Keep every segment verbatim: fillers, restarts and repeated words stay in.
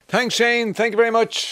Thanks, Shane. Thank you very much.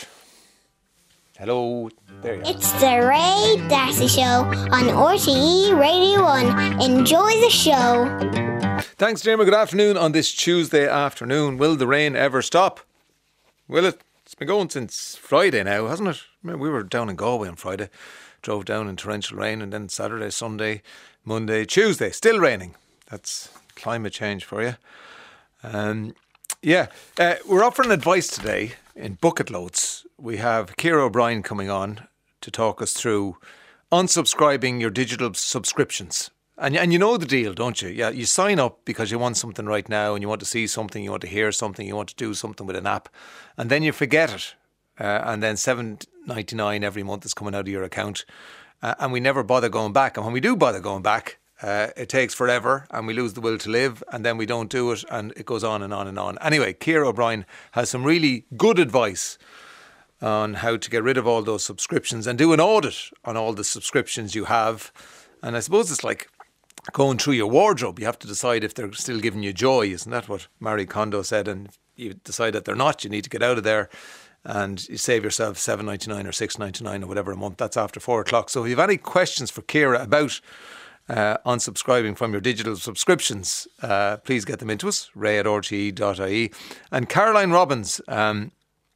Hello. There you are. It's the Ray Darcy Show on R T E Radio one. Enjoy the show. Thanks, Jeremy. Good afternoon on this Tuesday afternoon. Will the rain ever stop? Will it? It's been going since Friday now, hasn't it? Remember, we were down in Galway on Friday. Drove down in torrential rain, and then Saturday, Sunday, Monday, Tuesday. Still raining. That's climate change for you. Um, yeah. Uh, we're offering advice today in Bucket Loads. We have Ciara O'Brien coming on to talk us through unsubscribing your digital subscriptions. And, and you know the deal, don't you? Yeah, you sign up because you want something right now and you want to see something, you want to hear something, you want to do something with an app, and then you forget it. Uh, and then seven ninety-nine every month is coming out of your account. Uh, and we never bother going back. And when we do bother going back, uh, it takes forever and we lose the will to live, and then we don't do it, and it goes on and on and on. Anyway, Ciara O'Brien has some really good advice on how to get rid of all those subscriptions and do an audit on all the subscriptions you have. And I suppose it's like going through your wardrobe. You have to decide if they're still giving you joy. Isn't that what Marie Kondo said? And if you decide that they're not, you need to get out of there and you save yourself seven ninety-nine or six ninety-nine or whatever a month. That's after four o'clock. So if you have any questions for Ciara about uh, unsubscribing from your digital subscriptions, uh, please get them into us, ray at r t e dot i e. And Caroline Robbins, um,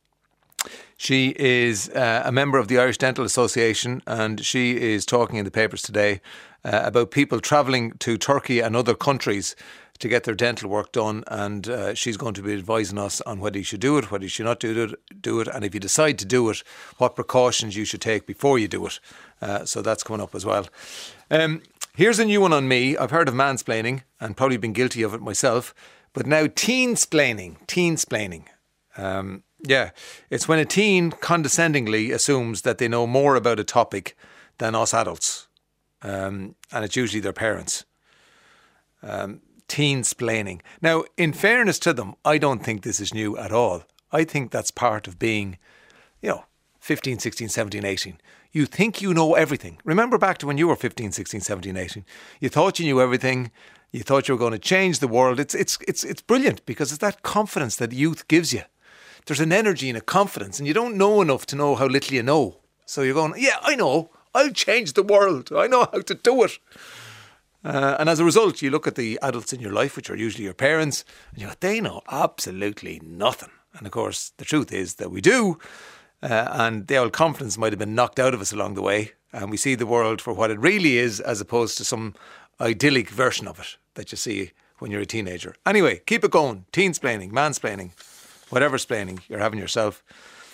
she is uh, a member of the Irish Dental Association, and she is talking in the papers today uh, about people travelling to Turkey and other countries to get their dental work done, and uh, she's going to be advising us on whether you should do it, whether you should not do it, do it, and if you decide to do it, what precautions you should take before you do it. Uh, so that's coming up as well. Um, here's a new one on me. I've heard of mansplaining and probably been guilty of it myself, but now teensplaining, teensplaining. Um, yeah, it's when a teen condescendingly assumes that they know more about a topic than us adults, um, and it's usually their parents. Um, teensplaining. Now, in fairness to them, I don't think this is new at all. I think that's part of being, you know, fifteen, sixteen, seventeen, eighteen. You think you know everything. Remember back to when you were fifteen, sixteen, seventeen, eighteen. You thought you knew everything. You thought you were going to change the world. It's it's it's it's brilliant because it's that confidence that youth gives you. There's an energy and a confidence, and you don't know enough to know how little you know. So you're going, yeah, I know. I'll change the world. I know how to do it. Uh, and as a result, you look at the adults in your life, which are usually your parents, and you go, they know absolutely nothing. And of course, the truth is that we do. Uh, and the old confidence might have been knocked out of us along the way. And we see the world for what it really is, as opposed to some idyllic version of it that you see when you're a teenager. Anyway, keep it going. Teensplaining, mansplaining, whatever splaining you're having yourself.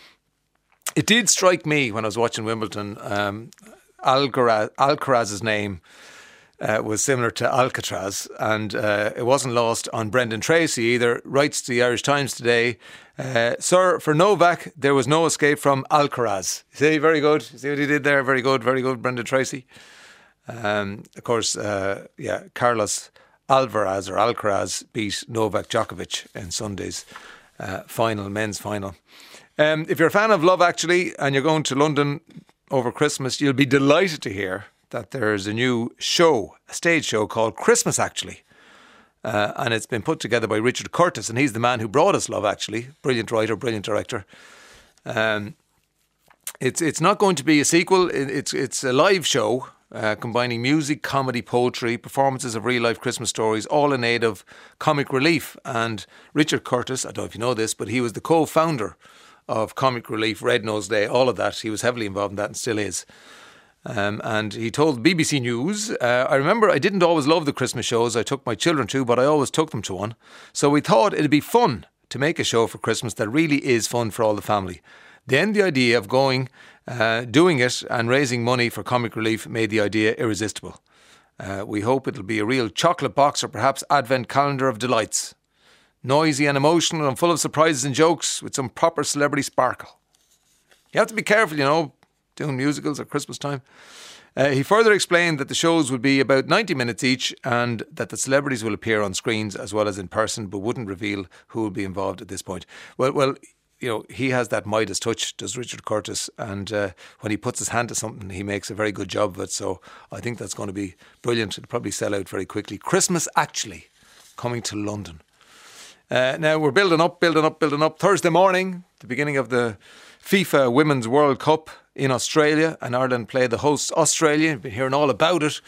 It did strike me when I was watching Wimbledon, um, Alcaraz, Alcaraz's name Uh, was similar to Alcatraz, and uh, it wasn't lost on Brendan Tracy either. Writes to the Irish Times today, uh, Sir, for Novak, there was no escape from Alcaraz. See, very good. See what he did there? Very good, very good, Brendan Tracy. Um, of course, uh, yeah, Carlos Alcaraz or Alcaraz beat Novak Djokovic in Sunday's uh, final, men's final. Um, if you're a fan of Love Actually and you're going to London over Christmas, you'll be delighted to hear that there's a new show, a stage show called Christmas Actually. Uh, and it's been put together by Richard Curtis, and he's the man who brought us Love Actually. Brilliant writer, brilliant director. Um, it's it's not going to be a sequel. It, it's it's a live show uh, combining music, comedy, poetry, performances of real-life Christmas stories, all in aid of comic relief. And Richard Curtis, I don't know if you know this, but he was the co-founder of Comic Relief, Red Nose Day, all of that. He was heavily involved in that and still is. Um, and he told B B C News, uh, I remember I didn't always love the Christmas shows I took my children to, but I always took them to one. So we thought it'd be fun to make a show for Christmas that really is fun for all the family. Then the idea of going, uh, doing it and raising money for Comic Relief made the idea irresistible. Uh, we hope it'll be a real chocolate box or perhaps advent calendar of delights. Noisy and emotional and full of surprises and jokes with some proper celebrity sparkle. You have to be careful, you know, doing musicals at Christmas time. Uh, he further explained that the shows would be about ninety minutes each and that the celebrities will appear on screens as well as in person, but wouldn't reveal who will be involved at this point. Well, well, you know, he has that Midas touch, does Richard Curtis, and uh, when he puts his hand to something, he makes a very good job of it. So I think that's going to be brilliant. It'll probably sell out very quickly. Christmas Actually, coming to London. Uh, now we're building up, building up, building up. Thursday morning, the beginning of the FIFA Women's World Cup in Australia, and Ireland play the host Australia. You've been hearing all about it.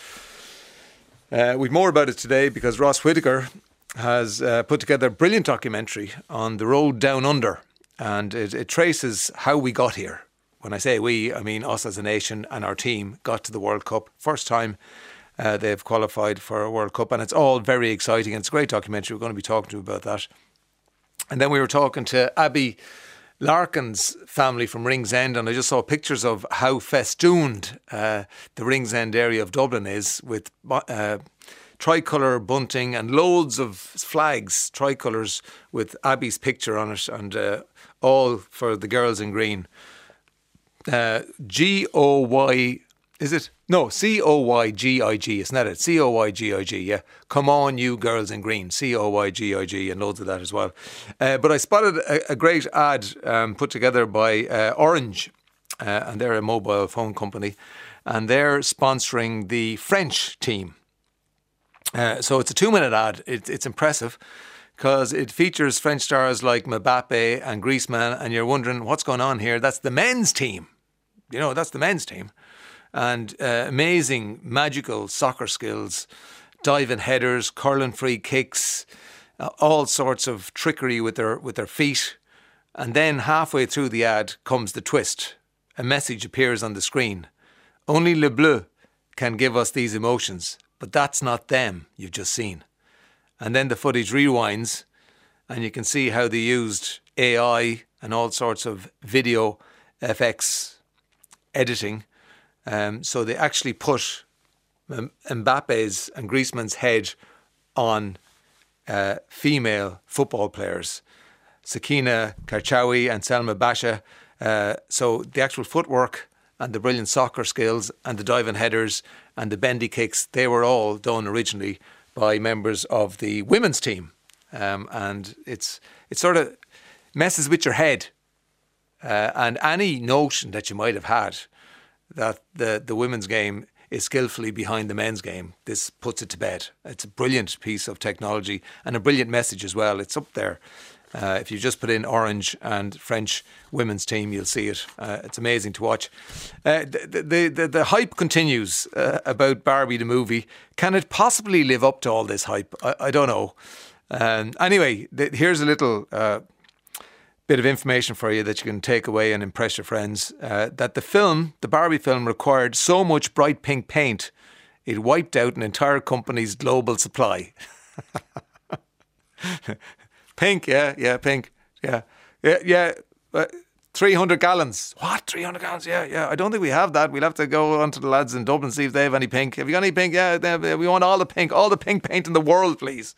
Uh, we've more about it today because Ross Whitaker has uh, put together a brilliant documentary on the road down under, and it, it traces how we got here. When I say we, I mean us as a nation, and our team got to the World Cup. First time uh, they've qualified for a World Cup, and it's all very exciting. And it's a great documentary. We're going to be talking to you about that. And then we were talking to Abby Larkin's family from Ringsend, and I just saw pictures of how festooned uh, the Ringsend area of Dublin is with uh, tricolour bunting and loads of flags, tricolours with Abby's picture on it, and uh, all for the girls in green. Uh, G O Y, is it? No, C O Y G I G, isn't that it? C O Y G I G, yeah. Come on, you girls in green. C O Y G I G, and loads of that as well. Uh, but I spotted a, a great ad um, put together by uh, Orange, uh, and they're a mobile phone company, and they're sponsoring the French team. Uh, so it's a two-minute ad. It, it's impressive because it features French stars like Mbappe and Griezmann, and you're wondering what's going on here. That's the men's team. You know, that's the men's team. And uh, amazing, magical soccer skills, diving headers, curling free kicks, uh, all sorts of trickery with their with their feet. And then halfway through the ad comes the twist. A message appears on the screen. Only Le Bleu can give us these emotions, but that's not them you've just seen. And then the footage rewinds, and you can see how they used A I and all sorts of video F X editing. Um, so they actually put Mbappe's and Griezmann's head on uh, female football players, Sakina Karchaoui and Selma Basha. Uh, so the actual footwork and the brilliant soccer skills and the diving headers and the bendy kicks, they were all done originally by members of the women's team. Um, and it's it sort of messes with your head. Uh, and any notion that you might have had that the, the women's game is skillfully behind the men's game, this puts it to bed. It's a brilliant piece of technology and a brilliant message as well. It's up there. Uh, if you just put in Orange and French women's team, you'll see it. Uh, it's amazing to watch. Uh, the, the, the, the hype continues uh, about Barbie the movie. Can it possibly live up to all this hype? I, I don't know. Um, anyway, th- here's a little uh, bit of information for you that you can take away and impress your friends. Uh, that the film, the Barbie film, required so much bright pink paint, it wiped out an entire company's global supply. Pink, yeah, yeah, pink, yeah, yeah, yeah. Uh, three hundred gallons. What? three hundred gallons? Yeah, yeah. I don't think we have that. We'll have to go on to the lads in Dublin, see if they have any pink. Have you got any pink? Yeah, they, we want all the pink, all the pink paint in the world, please.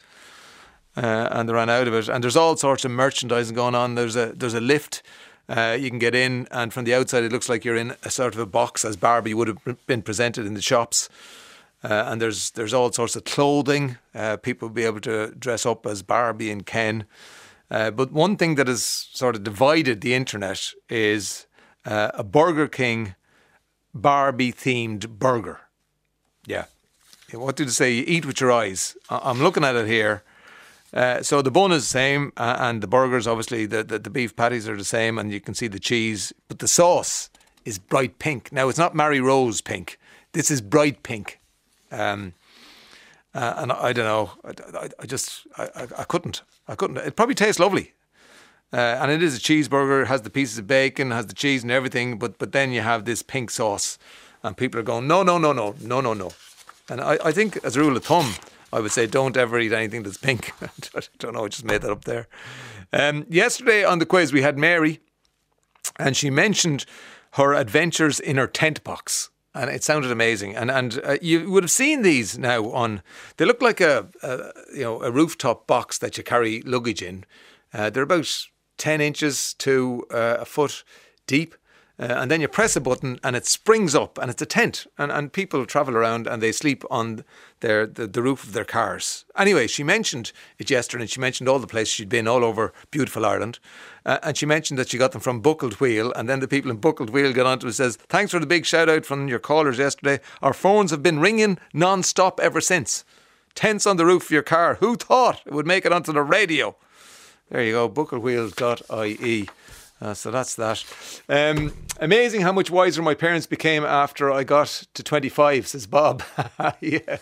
Uh, and they ran out of it. And there's all sorts of merchandising going on. There's a there's a lift. Uh, you can get in, and from the outside it looks like you're in a sort of a box as Barbie would have been presented in the shops. Uh, and there's there's all sorts of clothing. Uh, people will be able to dress up as Barbie and Ken. Uh, but one thing that has sort of divided the internet is uh, a Burger King Barbie-themed burger. Yeah. What did they say? You eat with your eyes. I- I'm looking at it here. Uh, so the bun is the same, uh, and the burgers, obviously, the, the, the beef patties are the same, and you can see the cheese. But the sauce is bright pink. Now, it's not Mary Rose pink. This is bright pink. Um, uh, and I, I don't know. I, I, I just, I, I, I couldn't. I couldn't. It probably tastes lovely. Uh, and it is a cheeseburger, has the pieces of bacon, has the cheese and everything. But but then you have this pink sauce. And people are going, no, no, no, no, no, no, no. And I, I think, as a rule of thumb, I would say don't ever eat anything that's pink. I don't know, I just made that up there. Um, yesterday on the quiz, we had Mary. And she mentioned her adventures in her tent box. And it sounded amazing. And and uh, you would have seen these now on, they look like a, a you know a rooftop box that you carry luggage in. Uh, they're about ten inches to uh, a foot deep. Uh, and then you press a button and it springs up and it's a tent. And, and people travel around and they sleep on their the, the roof of their cars. Anyway, she mentioned it yesterday, and she mentioned all the places she'd been all over beautiful Ireland. Uh, and she mentioned that she got them from Buckled Wheel. And then the people in Buckled Wheel got onto it and says, thanks for the big shout out from your callers yesterday. Our phones have been ringing non-stop ever since. Tents on the roof of your car. Who thought it would make it onto the radio? There you go, buckled wheel dot I E. Uh, so that's that. Um, amazing how much wiser my parents became after I got to twenty-five, says Bob. Yeah.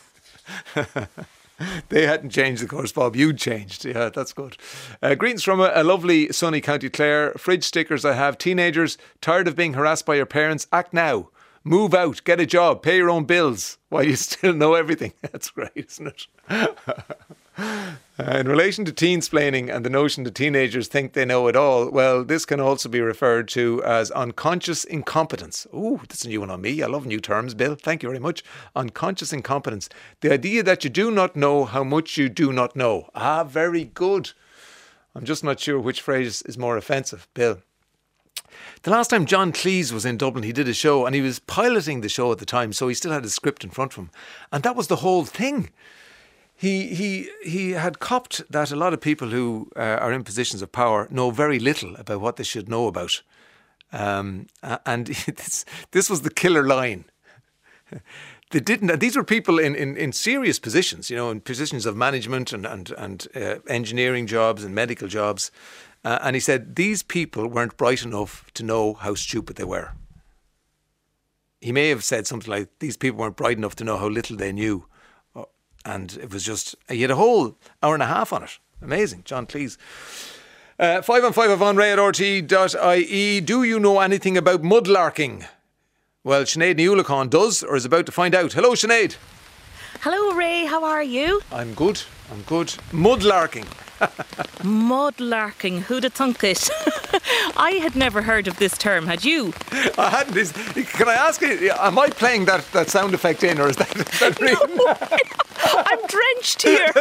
They hadn't changed, of course, Bob. You'd changed. Yeah, that's good. Uh, greetings from a, a lovely sunny County Clare. Fridge stickers I have. Teenagers, tired of being harassed by your parents? Act now. Move out. Get a job. Pay your own bills while you still know everything. That's great, isn't it? Uh, in relation to teensplaining and the notion that teenagers think they know it all, well, this can also be referred to as unconscious incompetence. Ooh, that's a new one on me. I love new terms, Bill. Thank you very much. Unconscious incompetence. The idea that you do not know how much you do not know. Ah, very good. I'm just not sure which phrase is more offensive, Bill. The last time John Cleese was in Dublin, he did a show and he was piloting the show at the time, so he still had a script in front of him. And that was the whole thing. He he he had copped that a lot of people who uh, are in positions of power know very little about what they should know about. Um, and this, this was the killer line. They didn't. These were people in, in, in serious positions, you know, in positions of management and, and, and uh, engineering jobs and medical jobs. Uh, and he said these people weren't bright enough to know how stupid they were. He may have said something like, these people weren't bright enough to know how little they knew. And it was just, he had a whole hour and a half on it. Amazing. John Cleese. Uh, five on five of on ray at r t dot i e. Do you know anything about mudlarking? Well, Sinead Niulacon does, or is about to find out. Hello, Sinead. Hello, Ray. How are you? I'm good. I'm good. Mudlarking. Mudlarking. Who'd have thunk it? I had never heard of this term. Had you? I hadn't. Is, can I ask you, am I playing that, that sound effect in, or is that, is that real? No, I'm drenched here.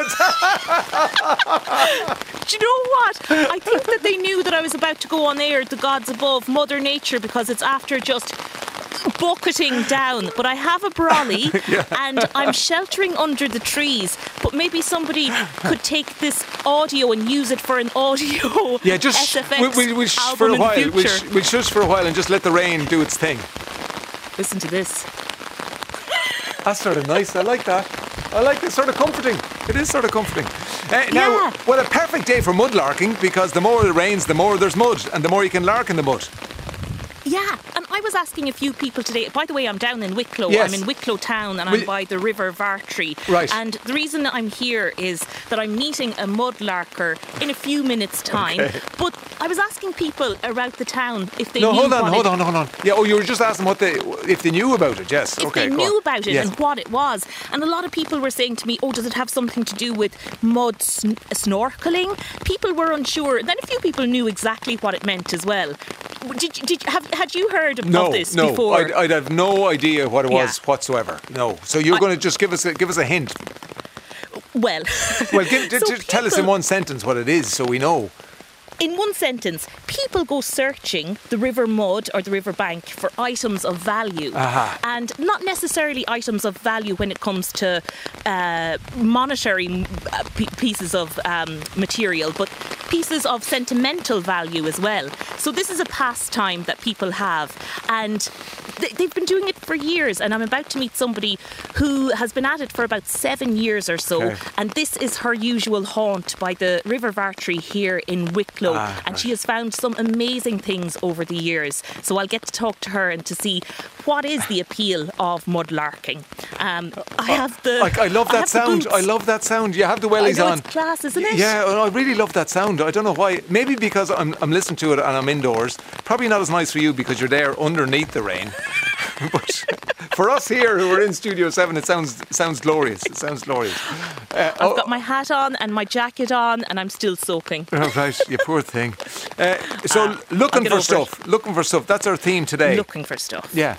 Do you know what? I think that they knew that I was about to go on air, the gods above, Mother Nature, because it's after just bucketing down. But I have a brolly yeah. and I'm sheltering under the trees. But maybe somebody could take this audio and use it for an audio yeah, just S F X we'll, we'll, we'll album for a while. in the future. We'll, we'll shush for a while and just let the rain do its thing. Listen to this. That's sort of nice. I like that. I like it. Sort of comforting. It is sort of comforting. Uh, now, yeah. well, a perfect day for mudlarking, because the more it rains, the more there's mud, and the more you can lark in the mud. Yeah, and I was asking a few people today. By the way, I'm down in Wicklow. Yes. I'm in Wicklow town and Will I'm by the River Vartree. Right. And the reason that I'm here is that I'm meeting a mudlarker in a few minutes' time. Okay. But I was asking people around the town if they no, knew hold on, what hold it, on, hold on. Yeah, oh, you were just asking what they, if they knew about it, yes. If okay, they go knew on. about it yes. and what it was. And a lot of people were saying to me, oh, does it have something to do with mud sn- snorkeling? People were unsure. Then a few people knew exactly what it meant as well. Did, did have had you heard of, no, of this no, before? I'd, I'd have no idea what it was Yeah. whatsoever. No. So you're I, going to just give us a, give us a hint. Well, Well, give, so just tell us in people- one sentence what it is so we know. In one sentence, people go searching the river mud or the river bank for items of value. Aha. And not necessarily items of value when it comes to uh, monetary uh, p- pieces of um, material, but pieces of sentimental value as well. So this is a pastime that people have, and th- they've been doing it for years. And I'm about to meet somebody who has been at it for about seven years or so, Okay. and this is her usual haunt by the River Vartree here in Wicklow. Ah, and right. she has found some amazing things over the years. So I'll get to talk to her and to see what is the appeal of mudlarking. Um, I have the. I, I love I that have the sound. boots. I love that sound. You have the I wellies know, on. it's class, isn't it? Yeah, I really love that sound. I don't know why. Maybe because I'm I'm listening to it and I'm indoors. Probably not as nice for you because you're there underneath the rain. But for us here who are in Studio Seven, it sounds sounds glorious. It sounds glorious. Uh, I've oh, got my hat on and my jacket on, and I'm still soaking. oh, right, you poor thing. Uh, so Uh, looking I'll get for over stuff. Looking for stuff. That's our theme today. Looking for stuff. Yeah.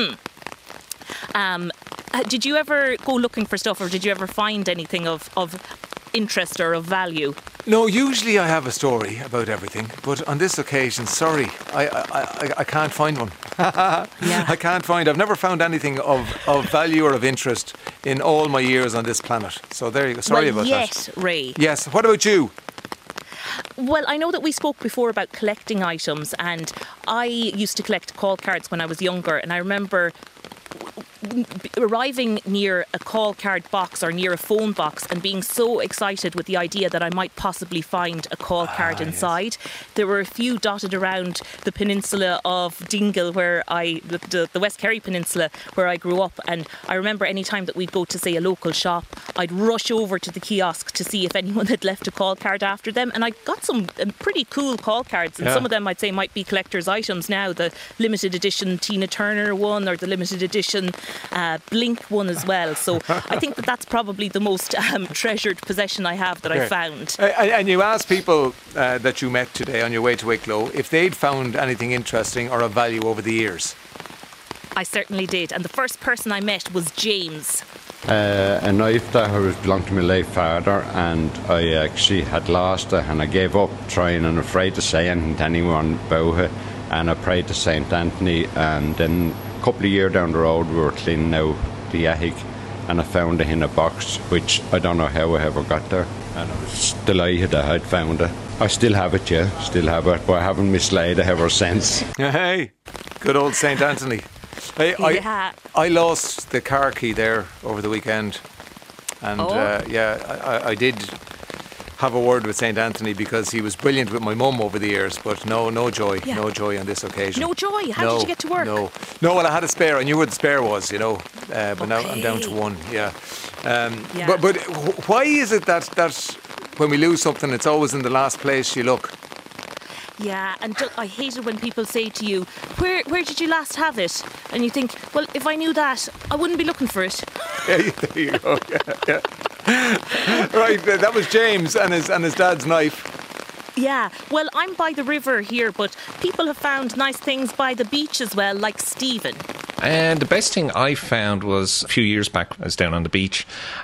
Um, uh, did you ever go looking for stuff, or did you ever find anything of, of interest or of value? No, usually I have a story about everything, but on this occasion, sorry, I I, I, I can't find one. Yeah. I can't find. I've never found anything of, of value or of interest in all my years on this planet. So there you go. Sorry well, about yet, that. Ray. Yes. What about you? Well, I know that we spoke before about collecting items, and I used to collect call cards when I was younger, and I remember arriving near a call card box or near a phone box and being so excited with the idea that I might possibly find a call card ah, inside. Yes. There were a few dotted around the peninsula of Dingle, where I, the, the West Kerry Peninsula, where I grew up. And I remember any time that we'd go to, say, a local shop, I'd rush over to the kiosk to see if anyone had left a call card after them. And I got some um, pretty cool call cards. And yeah. some of them I'd say might be collector's items now. The limited edition Tina Turner one or the limited edition uh, Blink one as well. So I think that that's probably the most um, treasured possession I have that okay. I found. Uh, and you asked people uh, that you met today on your way to Wicklow if they'd found anything interesting or of value over the years. I certainly did. And the first person I met was James. Uh, a knife that was belonged to my late father, and I actually had lost it, and I gave up trying and afraid to say anything to anyone about it. And I prayed to Saint Anthony, and then a couple of years down the road we were cleaning out the attic and I found it in a box, which I don't know how I ever got there, and I was delighted that I'd found it. I still have it, yeah, still have it, but I haven't mislaid it ever since. Hey, good old Saint Anthony. Hey, yeah. I, I lost the car key there over the weekend, and oh. uh, yeah, I, I did have a word with Saint Anthony because he was brilliant with my mum over the years, but no, no joy, yeah. no joy on this occasion. No joy? How no, did you get to work? No, no. Well, I had a spare. I knew where the spare was, you know, uh, but okay. now I'm down to one. Yeah, um, yeah. But but why is it that that when we lose something, it's always in the last place you look? Yeah, and I hate it when people say to you, where where did you last have it? And you think, well, if I knew that, I wouldn't be looking for it. Yeah, there you go. Yeah, yeah. Right, that was James and his and his dad's knife. Yeah, well, I'm by the river here, but people have found nice things by the beach as well, like Stephen. And the best thing I found was a few years back. I was down on the beach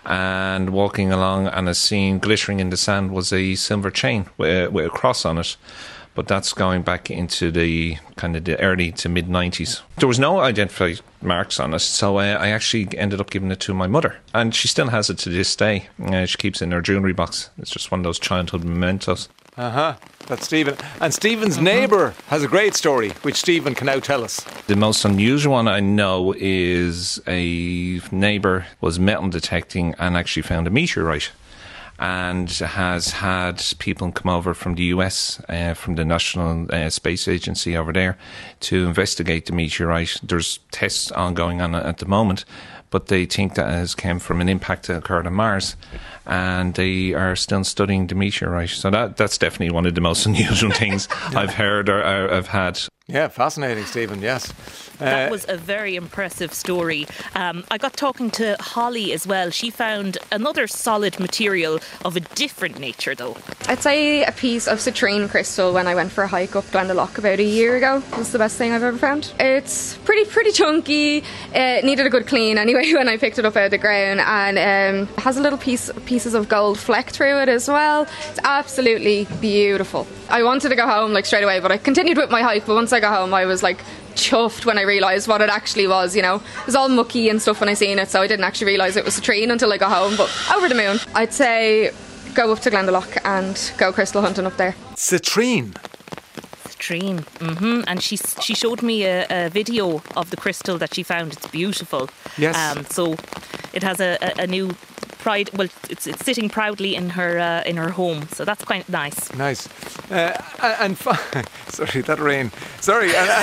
and walking along, and I seen glittering in the sand was a silver chain with, with a cross on it. But that's going back into the kind of the early to mid nineties. There was no identified marks on it, so I, I actually ended up giving it to my mother, and she still has it to this day. Uh, she keeps it in her jewellery box. It's just one of those childhood mementos. Uh huh. That's Stephen. And Stephen's mm-hmm. neighbour has a great story, which Stephen can now tell us. The most unusual one I know is a neighbour was metal detecting and actually found a meteorite, and has had people come over from the U S, uh, from the National uh, Space Agency over there, to investigate the meteorite. There's tests ongoing on it at the moment, but they think that it has come from an impact that occurred on Mars, and they are still studying the meteorite. So that that's definitely one of the most unusual things yeah. I've heard or, or I've had. Yeah, fascinating, Stephen, yes. That uh, was a very impressive story. Um, I got talking to Holly as well. She found another solid material of a different nature, though. I'd say a piece of citrine crystal when I went for a hike up Glendalough about a year ago was the best thing I've ever found. It's pretty, pretty chunky. It needed a good clean anyway when I picked it up out of the ground, and um, it has a little piece, pieces of gold fleck through it as well. It's absolutely beautiful. I wanted to go home like straight away, but I continued with my hike. But once I got home, I was like chuffed when I realised what it actually was, you know. It was all mucky and stuff when I seen it, so I didn't actually realise it was citrine until I got home, but over the moon. I'd say go up to Glendalough and go crystal hunting up there. Citrine? Citrine, mm-hmm. And she she showed me a, a video of the crystal that she found. It's beautiful. Yes. Um, so it has a, a, a new pride. Well, it's it's sitting proudly in her uh, in her home, so that's quite nice. Nice. Uh, and fi- sorry, that rain. Sorry. And,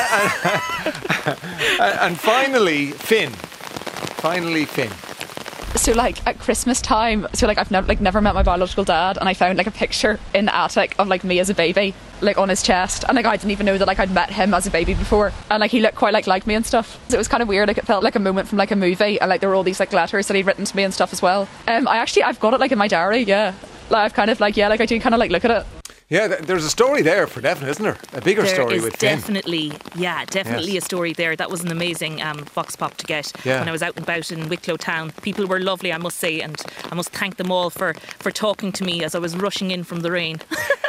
and, and, and finally, Finn. Finally, Finn. So like at Christmas time, so like I've never like never met my biological dad, and I found like a picture in the attic of like me as a baby, like on his chest, and like I didn't even know that like I'd met him as a baby before, and like he looked quite like like me and stuff. So it was kind of weird. Like it felt like a moment from like a movie, and like there were all these like letters that he'd written to me and stuff as well. Um, I actually I've got it like in my diary. Yeah, like I've kind of like yeah, like I do kind of like look at it. Yeah, there's a story there for definite, isn't there? A bigger there story is with Finn. definitely, yeah, definitely yes. a story there. That was an amazing um, vox pop to get yeah. when I was out and about in Wicklow town. People were lovely, I must say, and I must thank them all for, for talking to me as I was rushing in from the rain.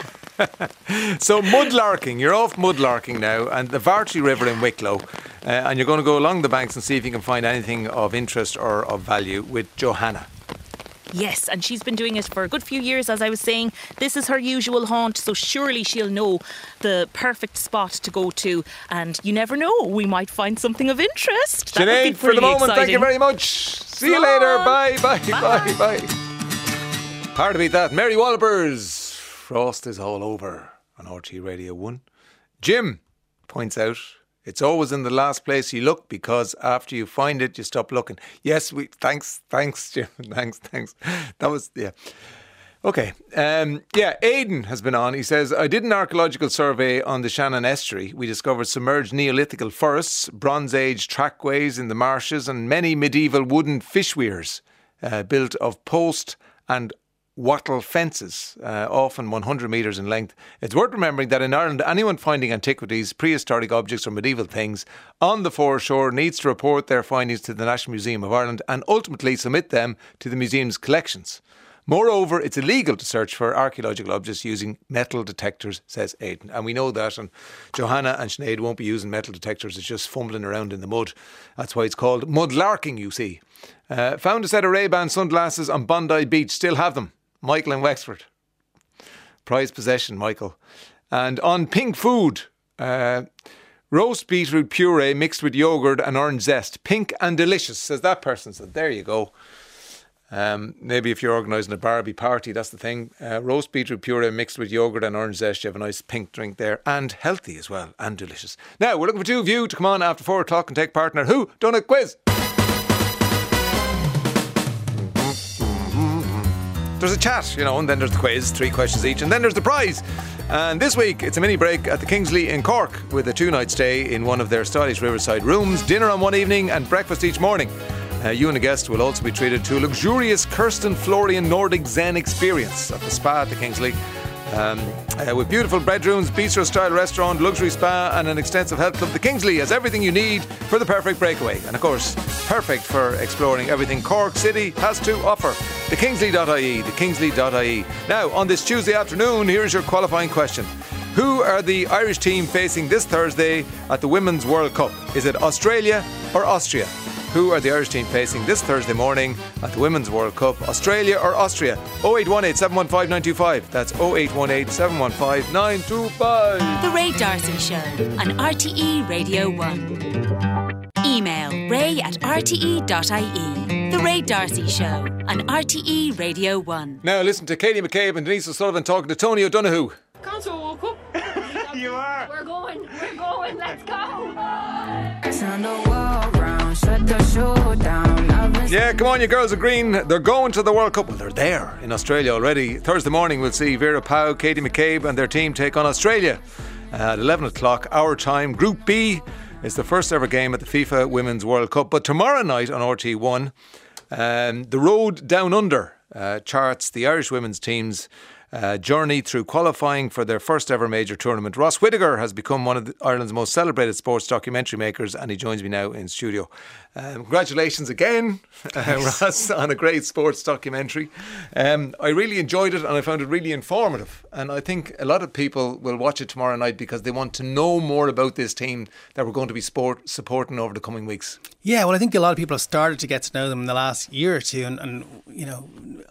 So mudlarking, you're off mudlarking now, and the Vartry River in Wicklow, uh, and you're going to go along the banks and see if you can find anything of interest or of value with Johanna. Yes, and she's been doing it for a good few years, as I was saying. This is her usual haunt, so surely she'll know the perfect spot to go to. And you never know, we might find something of interest. That would be Sinead, for the moment, exciting. thank you very much. See you later. Bye, bye, bye, bye. Hard to beat that. Mary Wallopers. Frost is all over on R T Radio one. Jim points out, it's always in the last place you look because after you find it, you stop looking. Yes, we. Thanks, thanks, Jim. Thanks, thanks. That was, yeah. Okay. Um, yeah, Aidan has been on. He says, I did an archaeological survey on the Shannon Estuary. We discovered submerged Neolithical forests, Bronze Age trackways in the marshes, and many medieval wooden fish weirs uh, built of post and wattle fences, uh, often one hundred metres in length. It's worth remembering that in Ireland, anyone finding antiquities, prehistoric objects or medieval things on the foreshore needs to report their findings to the National Museum of Ireland and ultimately submit them to the museum's collections. Moreover, it's illegal to search for archaeological objects using metal detectors, says Aidan. And we know that, and Johanna and Sinead won't be using metal detectors, it's just fumbling around in the mud. That's why it's called mudlarking, you see. Uh, found a set of Ray-Ban sunglasses on Bondi Beach, still have them. Michael in Wexford. Prized possession, Michael. And on pink food, uh, roast beetroot puree mixed with yoghurt and orange zest. Pink and delicious, says that person. So there you go. Um, maybe if you're organising a Barbie party, that's the thing. Uh, roast beetroot puree mixed with yoghurt and orange zest. You have a nice pink drink there. And healthy as well. And delicious. Now, we're looking for two of you to come on after four o'clock and take part in our Who Done It quiz. There's a chat, you know, and then there's the quiz, three questions each, and then there's the prize. And this week, it's a mini break at the Kingsley in Cork with a two-night stay in one of their stylish riverside rooms, dinner on one evening and breakfast each morning. Uh, you and a guest will also be treated to a luxurious Kirsten Florian Nordic Zen experience at the spa at the Kingsley. Um, uh, with beautiful bedrooms, bistro-style restaurant, luxury spa and an extensive health club, the Kingsley has everything you need for the perfect breakaway. And of course, perfect for exploring everything Cork City has to offer. the kingsley dot I E, the kingsley dot I E. Now, on this Tuesday afternoon, here's your qualifying question. Who are the Irish team facing this Thursday at the Women's World Cup? Is it Australia or Austria? Who are the Irish team facing this Thursday morning at the Women's World Cup? Australia or Austria? oh eight one eight, seven one five, nine two five. That's oh eight one eight, seven one five, nine two five. The Ray D'Arcy Show on R T E Radio one. Email ray at r t e dot I E. The Ray D'Arcy Show on R T E Radio one. Now listen to Katie McCabe and Denise O'Sullivan talking to Tony O'Donoghue. Can't you walk up? You are. We're going, we're going, let's go. Yeah, come on, you girls are green. They're going to the World Cup. Well, they're there in Australia already. Thursday morning we'll see Vera Pauw, Katie McCabe and their team take on Australia at eleven o'clock our time. Group B is the first ever game at the FIFA Women's World Cup. But tomorrow night on R T one, um, the road down under uh, charts the Irish women's team's Uh, journey through qualifying for their first ever major tournament. Ross Whittaker has become one of the, Ireland's most celebrated sports documentary makers, and he joins me now in studio. Um, congratulations again, uh, Ross, on a great sports documentary. Um, I really enjoyed it and I found it really informative, and I think a lot of people will watch it tomorrow night because they want to know more about this team that we're going to be sport, supporting over the coming weeks. Yeah, well, I think a lot of people have started to get to know them in the last year or two, and, and you know,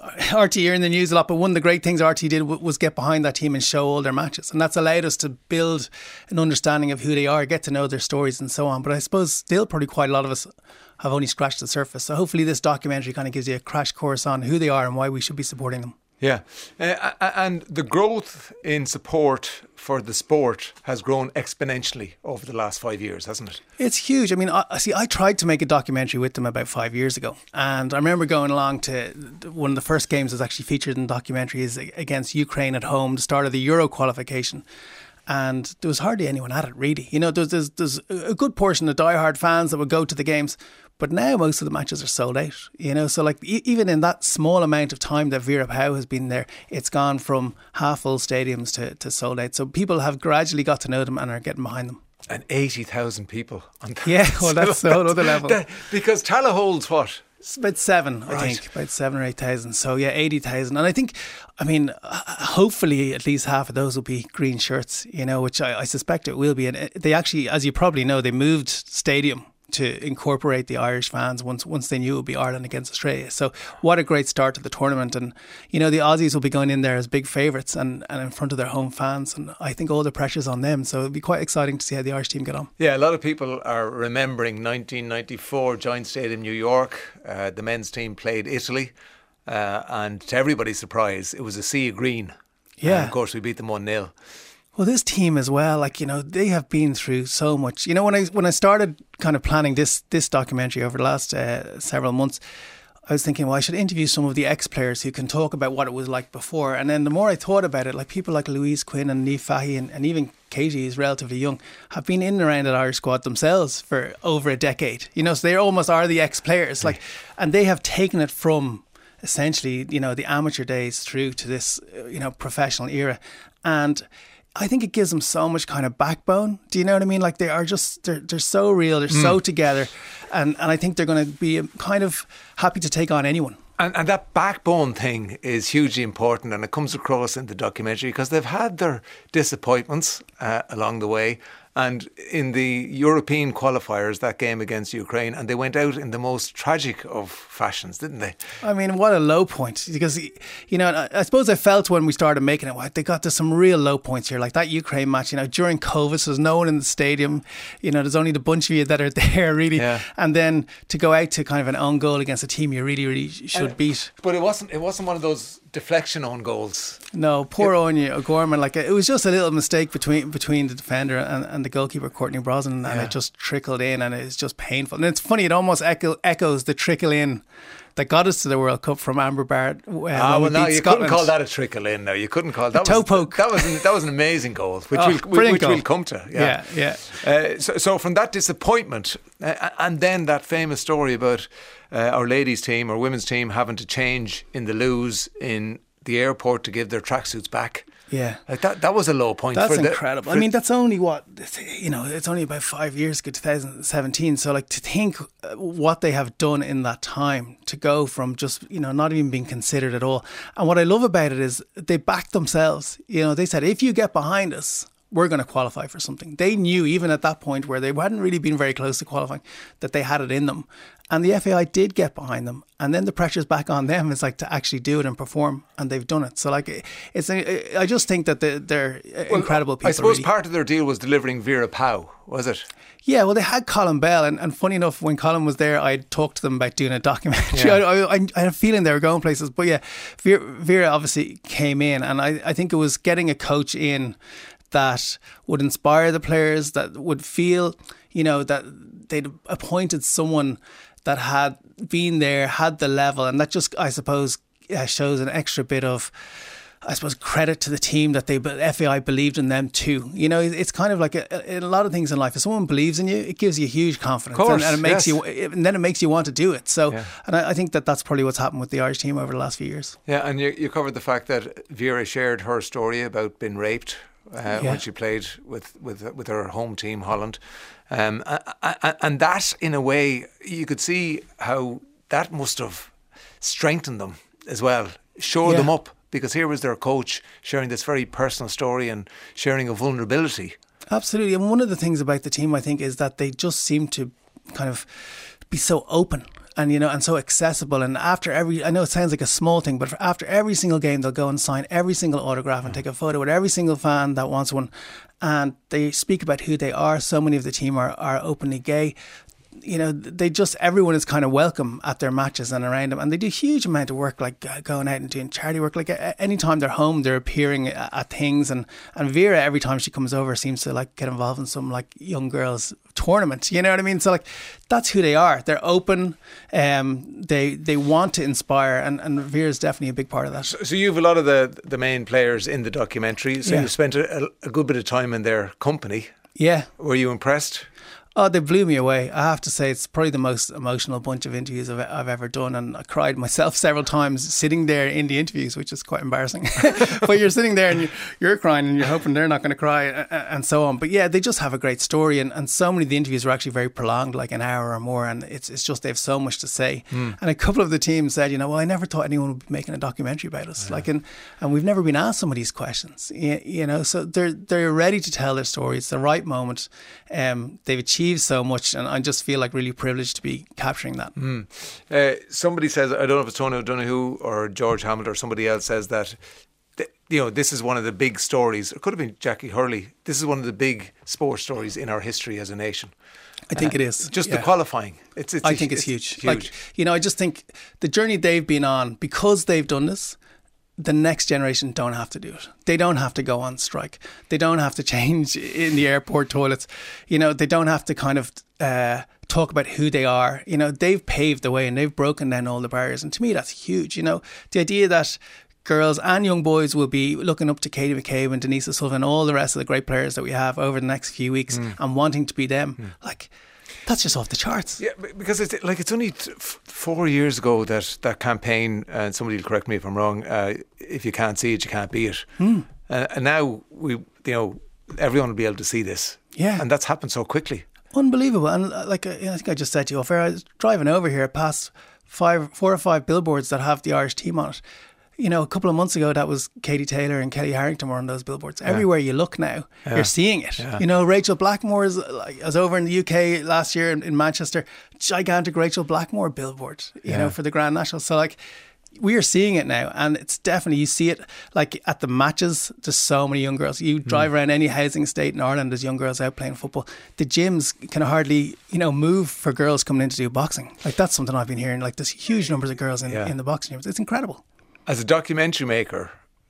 R T E are in the news a lot, but one of the great things R T E did w- was get behind that team and show all their matches, and that's allowed us to build an understanding of who they are, get to know their stories and so on. But I suppose still probably quite a lot of us have only scratched the surface, so hopefully this documentary kind of gives you a crash course on who they are and why we should be supporting them. Yeah, uh, and the growth in support for the sport has grown exponentially over the last five years, hasn't it? It's huge. I mean, I, see, I tried to make a documentary with them about five years ago, and I remember going along to one of the first games that was actually featured in the documentary is against Ukraine at home, the start of the Euro qualification. And there was hardly anyone at it, really. You know, there's, there's, there's a good portion of diehard fans that would go to the games, but now most of the matches are sold out. You know, so like e- even in that small amount of time that Vera Pauw has been there, it's gone from half full stadiums to, to sold out. So people have gradually got to know them and are getting behind them. And eighty thousand people on that. Yeah, well, that's a whole other level. That, because Tala holds what? It's about seven, I right. think, about seven or eight thousand. So yeah, eighty thousand. And I think, I mean, hopefully at least half of those will be green shirts, you know, which I, I suspect it will be. And they actually, as you probably know, they moved stadium to incorporate the Irish fans once once they knew it would be Ireland against Australia. So what a great start to the tournament. And, you know, the Aussies will be going in there as big favourites and, and in front of their home fans. And I think all the pressure's on them. So it'll be quite exciting to see how the Irish team get on. Yeah, a lot of people are remembering nineteen ninety-four, Giant Stadium, New York. Uh, the men's team played Italy. Uh, and to everybody's surprise, it was a sea of green. Yeah. And of course, we beat them one nil. Well, this team as well, like, you know, they have been through so much. You know, when I when I started kind of planning this this documentary over the last uh, several months, I was thinking, well, I should interview some of the ex-players who can talk about what it was like before. And then the more I thought about it, like people like Louise Quinn and Niamh Fahey and, and even Katie, who's relatively young, have been in and around that Irish squad themselves for over a decade. You know, so they almost are the ex-players. Like, and they have taken it from essentially, you know, the amateur days through to this, you know, professional era. And I think it gives them so much kind of backbone. Do you know what I mean? Like they are just, they're, they're so real, they're mm. so together. And, and I think they're going to be kind of happy to take on anyone. And, and that backbone thing is hugely important, and it comes across in the documentary because they've had their disappointments uh, along the way. And in the European qualifiers, that game against Ukraine, and they went out in the most tragic of fashions, didn't they? I mean, what a low point. Because, you know, I suppose I felt when we started making it, well, they got to some real low points here. Like that Ukraine match, you know, during COVID, so there's no one in the stadium. You know, there's only the bunch of you that are there, really. Yeah. And then to go out to kind of an own goal against a team you really, really should and, beat. But it wasn't, it wasn't one of those deflection on goals. No, poor Anya O'Gorman. Like it was just a little mistake between between the defender and, and the goalkeeper Courtney Brosnan, and yeah. it just trickled in, and it's just painful. And it's funny, it almost echo, echoes the trickle in that got us to the World Cup from Amber Barrett. Uh, ah, well, no, you Scotland. couldn't call that a trickle in. No, you couldn't call that. A toe poke. That was an, that was an amazing goal, which oh, we'll which goal. we'll come to. Yeah, yeah. yeah. Uh, so, so from that disappointment, uh, and then that famous story about uh, our ladies' team, our women's team, having to change in the loos in the airport to give their tracksuits back. Yeah, like that. That was a low point. That's for incredible. The, I mean, that's only what, you know, it's only about five years ago, twenty seventeen. So, like, to think what they have done in that time to go from just, you know, not even being considered at all. And what I love about it is they backed themselves. You know, they said, if you get behind us, we're going to qualify for something. They knew, even at that point where they hadn't really been very close to qualifying, that they had it in them. And the F A I did get behind them. And then the pressure's back on them. It's like to actually do it and perform. And they've done it. So, like, it's. I just think that they're, they're well, incredible people. I suppose really. Part of their deal was delivering Vera Pauw, was it? Yeah, well, they had Colin Bell. And, and funny enough, when Colin was there, I talked to them about doing a documentary. Yeah. I, I, I had a feeling they were going places. But yeah, Vera, Vera obviously came in. And I, I think it was getting a coach in that would inspire the players, that would feel, you know, that they'd appointed someone that had been there, had the level, and that just, I suppose, uh, shows an extra bit of, I suppose, credit to the team that they, F A I believed in them too. You know, it's kind of like a, a lot of things in life. If someone believes in you, it gives you huge confidence, of course, and, and it makes yes. you, and then it makes you want to do it. So, yeah. and I, I think that that's probably what's happened with the Irish team over the last few years. Yeah, and you, you covered the fact that Vera shared her story about being raped. Uh, yeah. When she played with, with with her home team, Holland. Um, and that, in a way, you could see how that must have strengthened them as well, shored yeah. them up, because here was their coach sharing this very personal story and sharing a vulnerability. Absolutely. And one of the things about the team, I think, is that they just seem to kind of be so open. And, you know, and so accessible. And after every, I know it sounds like a small thing, but after every single game, they'll go and sign every single autograph and take a photo with every single fan that wants one. And they speak about who they are. So many of the team are, are openly gay. You know, they just, everyone is kind of welcome at their matches and around them. And they do a huge amount of work, like uh, going out and doing charity work. Like uh, anytime they're home, they're appearing at, at things. And, and Vera, every time she comes over, seems to like get involved in some like young girls tournament. You know what I mean? So like, that's who they are. They're open. Um, they they want to inspire. And, and Vera's definitely a big part of that. So, so you have a lot of the, the main players in the documentary. So yeah. you've spent a, a good bit of time in their company. Yeah. Were you impressed? Oh, they blew me away. I have to say, it's probably the most emotional bunch of interviews I've, I've ever done. And I cried myself several times sitting there in the interviews, which is quite embarrassing. But you're sitting there and you're, you're crying and you're hoping they're not going to cry and so on. But yeah, they just have a great story. And, and so many of the interviews were actually very prolonged, like an hour or more. And it's it's just they have so much to say. Mm. And a couple of the teams said, you know, well, I never thought anyone would be making a documentary about us. Yeah. Like, and, and we've never been asked some of these questions, you, you know. So they're, they're ready to tell their story. It's the right moment. Um, they've achieved achieved so much, and I just feel like really privileged to be capturing that. Mm. Uh, somebody says, I don't know if it's Tony O'Donoghue or George Hamilton or somebody else says that, th- you know, this is one of the big stories. It could have been Jackie Hurley. This is one of the big sports stories in our history as a nation. I think uh, it is. Just yeah. the qualifying. It's, it's I a, think it's, it's huge. huge. Like, you know, I just think the journey they've been on, because they've done this, the next generation don't have to do it. They don't have to go on strike. They don't have to change in the airport toilets. You know, they don't have to kind of uh, talk about who they are. You know, they've paved the way and they've broken down all the barriers. And to me, that's huge. You know, the idea that girls and young boys will be looking up to Katie McCabe and Denise O'Sullivan and all the rest of the great players that we have over the next few weeks mm. and wanting to be them. Mm. Like, that's just off the charts. Yeah, because it's like it's only t- f- four years ago that that campaign, and somebody will correct me if I'm wrong, uh, if you can't see it, you can't be it. Mm. Uh, and now we, you know, everyone will be able to see this. Yeah. And that's happened so quickly. Unbelievable. And uh, like uh, I think I just said to you off air, I was driving over here past five, four or five billboards that have the Irish team on it. You know, a couple of months ago, that was Katie Taylor and Kelly Harrington were on those billboards. Yeah. Everywhere you look now, yeah. you're seeing it. Yeah. You know, Rachel Blackmore is like, I was over in the U K last year in, in Manchester, gigantic Rachel Blackmore billboard, you yeah. know, for the Grand National. So like, we are seeing it now, and it's definitely, you see it like at the matches. There's so many young girls. You drive mm. around any housing estate in Ireland, there's young girls out playing football. The gyms can hardly, you know, move for girls coming in to do boxing. Like, that's something I've been hearing. Like, there's huge numbers of girls in, yeah. in the boxing gyms. It's incredible. As a documentary maker,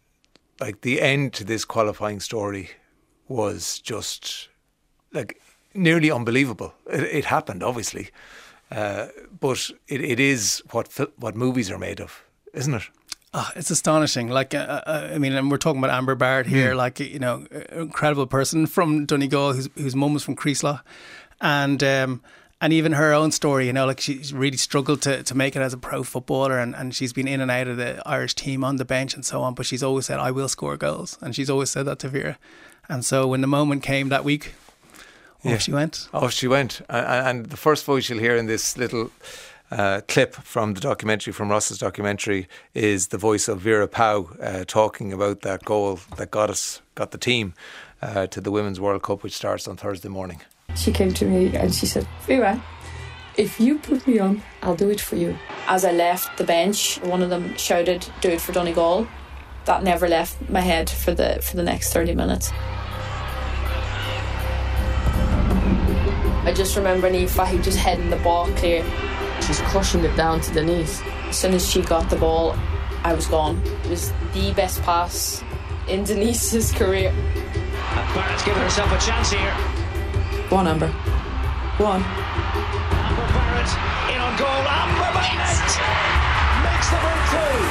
like, the end to this qualifying story was just like nearly unbelievable. It, it happened, obviously, uh, but it, it is what what movies are made of, isn't it? Oh, it's astonishing. Like, uh, uh, I mean, and we're talking about Amber Barrett here, mm. like, you know, incredible person from Donegal, whose whose mum was from Creeslaw, and. Um, And even her own story, you know, like, she's really struggled to, to make it as a pro footballer, and, and she's been in and out of the Irish team on the bench and so on. But she's always said, I will score goals. And she's always said that to Vera. And so when the moment came that week, off yeah. she went. Off she went. And, and the first voice you'll hear in this little uh, clip from the documentary, from Ross's documentary, is the voice of Vera Pauw uh, talking about that goal that got us, got the team uh, to the Women's World Cup, which starts on Thursday morning. She came to me and she said, Vera, if you put me on, I'll do it for you. As I left the bench, one of them shouted, do it for Donegal. That never left my head for the for the next thirty minutes. I just remember Niamh just heading the ball clear. She's crushing it down to Denise. As soon as she got the ball, I was gone. It was the best pass in Denise's career. And Barrett's giving herself a chance here. Go on, Amber. Go on. Amber Barrett in on goal. Amber Barrett makes the breakthrough.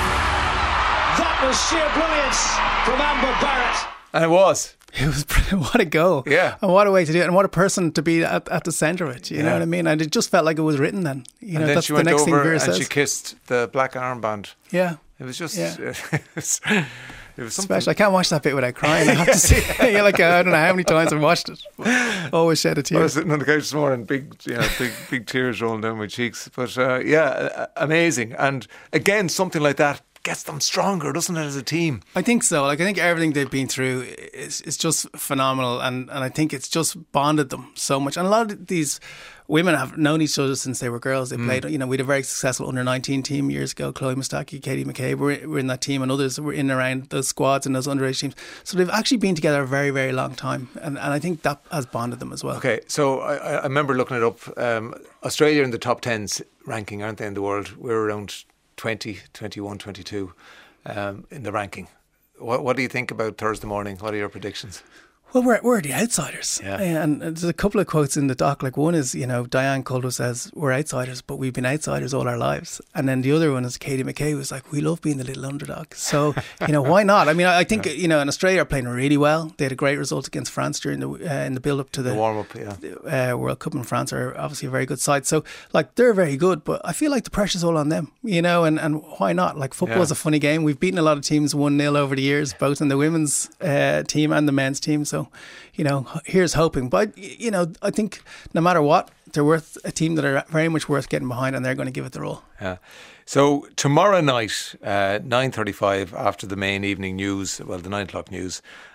That was sheer brilliance from Amber Barrett. And it was. It was, what a goal. Yeah. And what a way to do it. And what a person to be at, at the centre of it. You yeah. know what I mean? And it just felt like it was written then. You and know, then that's she the went next over thing Vera and says. she kissed the black armband. Yeah. It was just... Yeah. it was, it was something. Special. I can't watch that bit without crying. I have to say. You're like, I don't know how many times I've watched it. Always shed a tear. I was sitting on the couch this morning, big, you know, big, big tears rolling down my cheeks. But uh, yeah, amazing. And again, something like that gets them stronger, doesn't it, as a team? I think so. Like, I think everything they've been through is, is just phenomenal, and, and I think it's just bonded them so much. And a lot of these women have known each other since they were girls. They mm. played, you know, we had a very successful under nineteen team years ago. Chloe Mustaki, Katie McCabe were, were in that team, and others were in and around those squads and those underage teams. So they've actually been together a very, very long time, and, and I think that has bonded them as well. Okay, so I, I remember looking it up. Um, Australia in the top tens ranking, aren't they, in the world? We're around twenty, twenty-one, twenty-two um, in the ranking. What, what do you think about Thursday morning? What are your predictions? Well, we're we're the outsiders, yeah. And there's a couple of quotes in the doc. Like, one is, you know, Diane Calder says, "We're outsiders, but we've been outsiders all our lives." And then the other one is Katie McCabe was like, "We love being the little underdog." So, you know, why not? I mean, I think, you know, in Australia are playing really well. They had a great result against France during the uh, in the build up to the, the warm up, yeah. Uh, World Cup, and France are obviously a very good side. So, like, they're very good, but I feel like the pressure's all on them, you know, and, and why not? Like, football's yeah. a funny game. We've beaten a lot of teams one nil over the years, both in the women's uh, team and the men's team. So, you know, here's hoping. But, you know, I think no matter what, they're worth a team that are very much worth getting behind, and they're going to give it their all. Yeah. So tomorrow night, uh, nine thirty-five, after the main evening news, well, the nine o'clock news,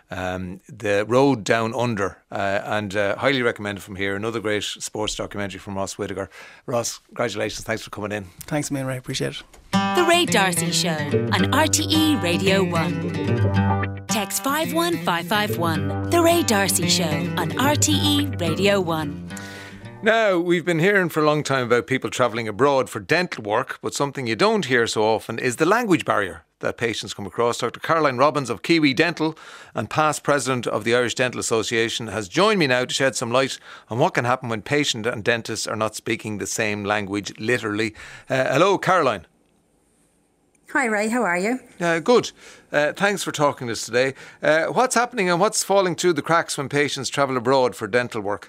um, The Road Down Under, uh, and uh, highly recommended from here. Another great sports documentary from Ross Whittaker. Ross, congratulations, thanks for coming in. Thanks, man, Ray, appreciate it. The Ray D'Arcy Show on R T E Radio one. Text five one five five one. The Ray D'Arcy Show on R T E Radio one. Now, we've been hearing for a long time about people travelling abroad for dental work, but something you don't hear so often is the language barrier that patients come across. Doctor Caroline Robbins of Kiwi Dental and past president of the Irish Dental Association has joined me now to shed some light on what can happen when patient and dentists are not speaking the same language literally. Uh, hello, Caroline. Hi Ray, how are you? Uh, good. Uh, thanks for talking to us today. Uh, what's happening and what's falling through the cracks when patients travel abroad for dental work?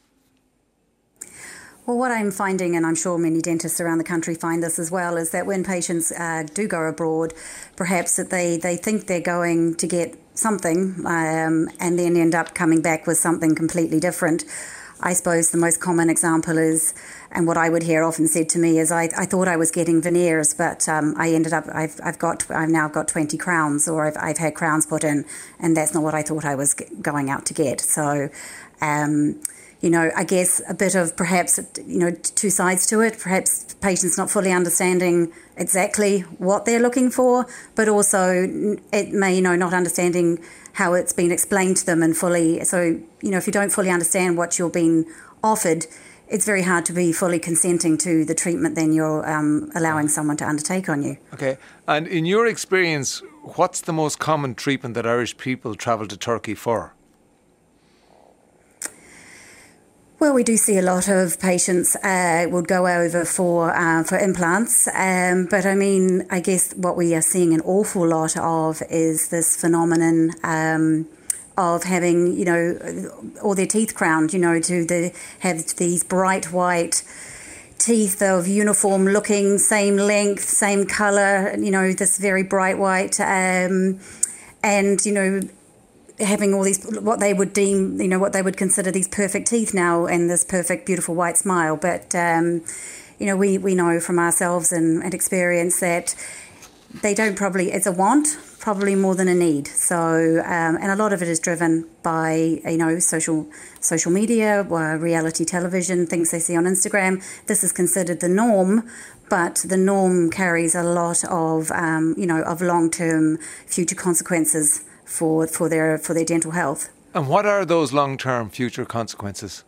Well, what I'm finding, and I'm sure many dentists around the country find this as well, is that when patients uh, do go abroad, perhaps that they, they think they're going to get something um, and then end up coming back with something completely different. I suppose the most common example is, and what I would hear often said to me is, I, I thought I was getting veneers, but um, I ended up, I've, I've got, I've now got twenty crowns, or I've, I've had crowns put in, and that's not what I thought I was going out to get. So, um, you know, I guess a bit of perhaps, you know, two sides to it. Perhaps patients not fully understanding exactly what they're looking for, but also it may, you know, not understanding how it's been explained to them and fully. So, you know, if you don't fully understand what you're being offered, it's very hard to be fully consenting to the treatment then you're um, allowing someone to undertake on you. Okay. And in your experience, what's the most common treatment that Irish people travel to Turkey for? Well, we do see a lot of patients uh, would go over for uh, for implants, um, but I mean, I guess what we are seeing an awful lot of is this phenomenon um, of having, you know, all their teeth crowned, you know, to the, have these bright white teeth of uniform looking, same length, same colour, you know, this very bright white, um, and, you know, having all these, what they would deem, you know, what they would consider these perfect teeth now and this perfect, beautiful white smile. But, um, you know, we, we know from ourselves and, and experience that they don't probably, it's a want, probably more than a need. So, um, and a lot of it is driven by, you know, social social media, or reality television, things they see on Instagram. This is considered the norm, but the norm carries a lot of, um, you know, of long-term future consequences for for their for their dental health. And what are those long-term future consequences?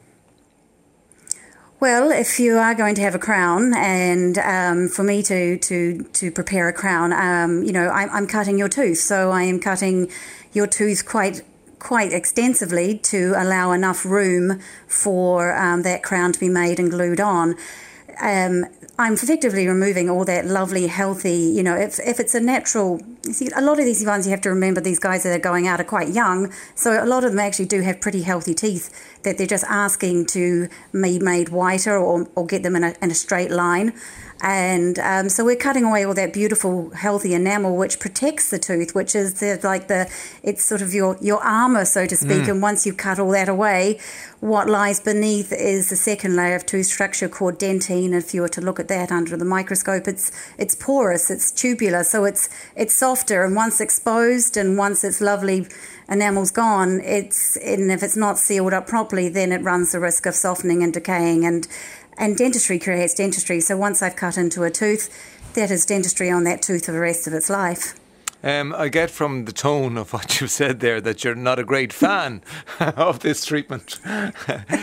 Well, if you are going to have a crown, and um, for me to to to prepare a crown, um, you know, I'm, I'm cutting your tooth, so I am cutting your tooth quite quite extensively to allow enough room for um, that crown to be made and glued on. Um, I'm effectively removing all that lovely, healthy, you know, if if it's a natural, you see, a lot of these ones you have to remember these guys that are going out are quite young, so a lot of them actually do have pretty healthy teeth that they're just asking to be made whiter or, or get them in a, in a straight line. And um, so we're cutting away all that beautiful, healthy enamel which protects the tooth, which is the, like the, it's sort of your, your armour, so to speak. Mm. And once you cut all that away, what lies beneath is the second layer of tooth structure called dentine. If you were to look at that under the microscope, it's it's porous, it's tubular, so it's it's softer. And once exposed and once its lovely enamel's gone, it's and if it's not sealed up properly, then it runs the risk of softening and decaying. And And dentistry creates dentistry. So once I've cut into a tooth, that is dentistry on that tooth for the rest of its life. Um, I get from the tone of what you said there that you're not a great fan of this treatment. um,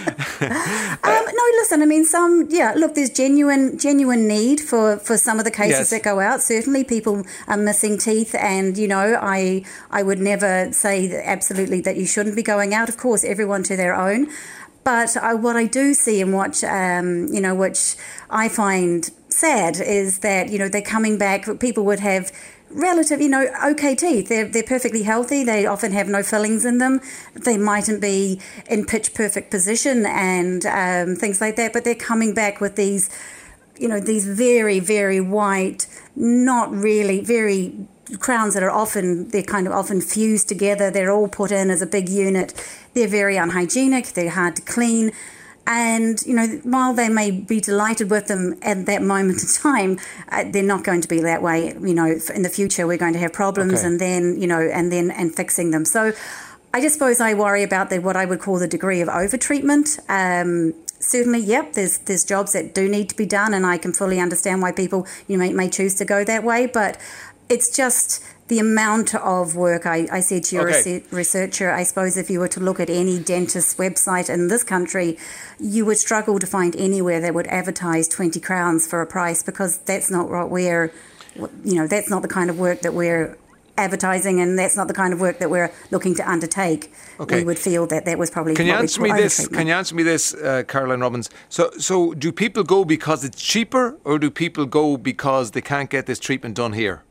no, listen, I mean, some, yeah, look, there's genuine genuine need for, for some of the cases yes. that go out. Certainly people are missing teeth, and, you know, I, I would never say that absolutely that you shouldn't be going out. Of course, everyone to their own. But I, what I do see and what, um, you know, which I find sad is that, you know, they're coming back. People would have relative, you know, okay teeth. They're, they're perfectly healthy. They often have no fillings in them. They mightn't be in pitch perfect position and um, things like that. But they're coming back with these, you know, these very, very white, not really very crowns that are often, they're kind of often fused together. They're all put in as a big unit. They're very unhygienic. They're hard to clean. And, you know, while they may be delighted with them at that moment in time, uh, they're not going to be that way. You know, in the future, we're going to have problems Okay. and then, you know, and then and fixing them. So I just suppose I worry about the, what I would call the degree of over-treatment. Um, certainly, yep, there's there's jobs that do need to be done, and I can fully understand why people, you know, may, may choose to go that way. But it's just the amount of work. I, I said to your Okay. rese- researcher, I suppose if you were to look at any dentist's website in this country, you would struggle to find anywhere that would advertise twenty crowns for a price, because that's not what we're, you know, that's not the kind of work that we're advertising, and that's not the kind of work that we're looking to undertake. Okay. We would feel that that was probably Can you what we answer me call this? over-treatment. Can you answer me this, uh, Caroline Robbins? So, so do people go because it's cheaper, or do people go because they can't get this treatment done here?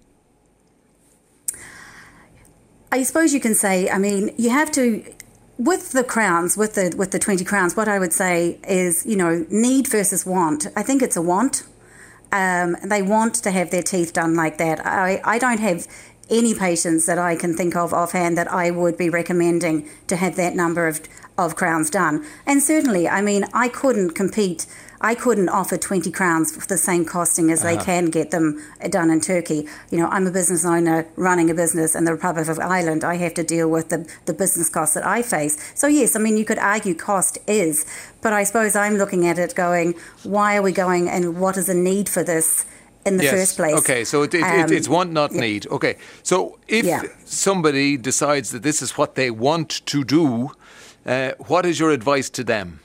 I suppose you can say, I mean, you have to, with the crowns, with the with the twenty crowns, what I would say is, you know, need versus want. I think it's a want. Um, they want to have their teeth done like that. I, I don't have any patients that I can think of offhand that I would be recommending to have that number of, of crowns done. And certainly, I mean, I couldn't compete. I couldn't offer twenty crowns for the same costing as they Uh-huh. can get them done in Turkey. You know, I'm a business owner running a business in the Republic of Ireland. I have to deal with the, the business costs that I face. So yes, I mean, you could argue cost is, but I suppose I'm looking at it going, why are we going and what is the need for this in the Yes. first place? Okay, so it, it, Um, it, it's want, not yeah. need. Okay, so if Yeah. somebody decides that this is what they want to do, uh, what is your advice to them?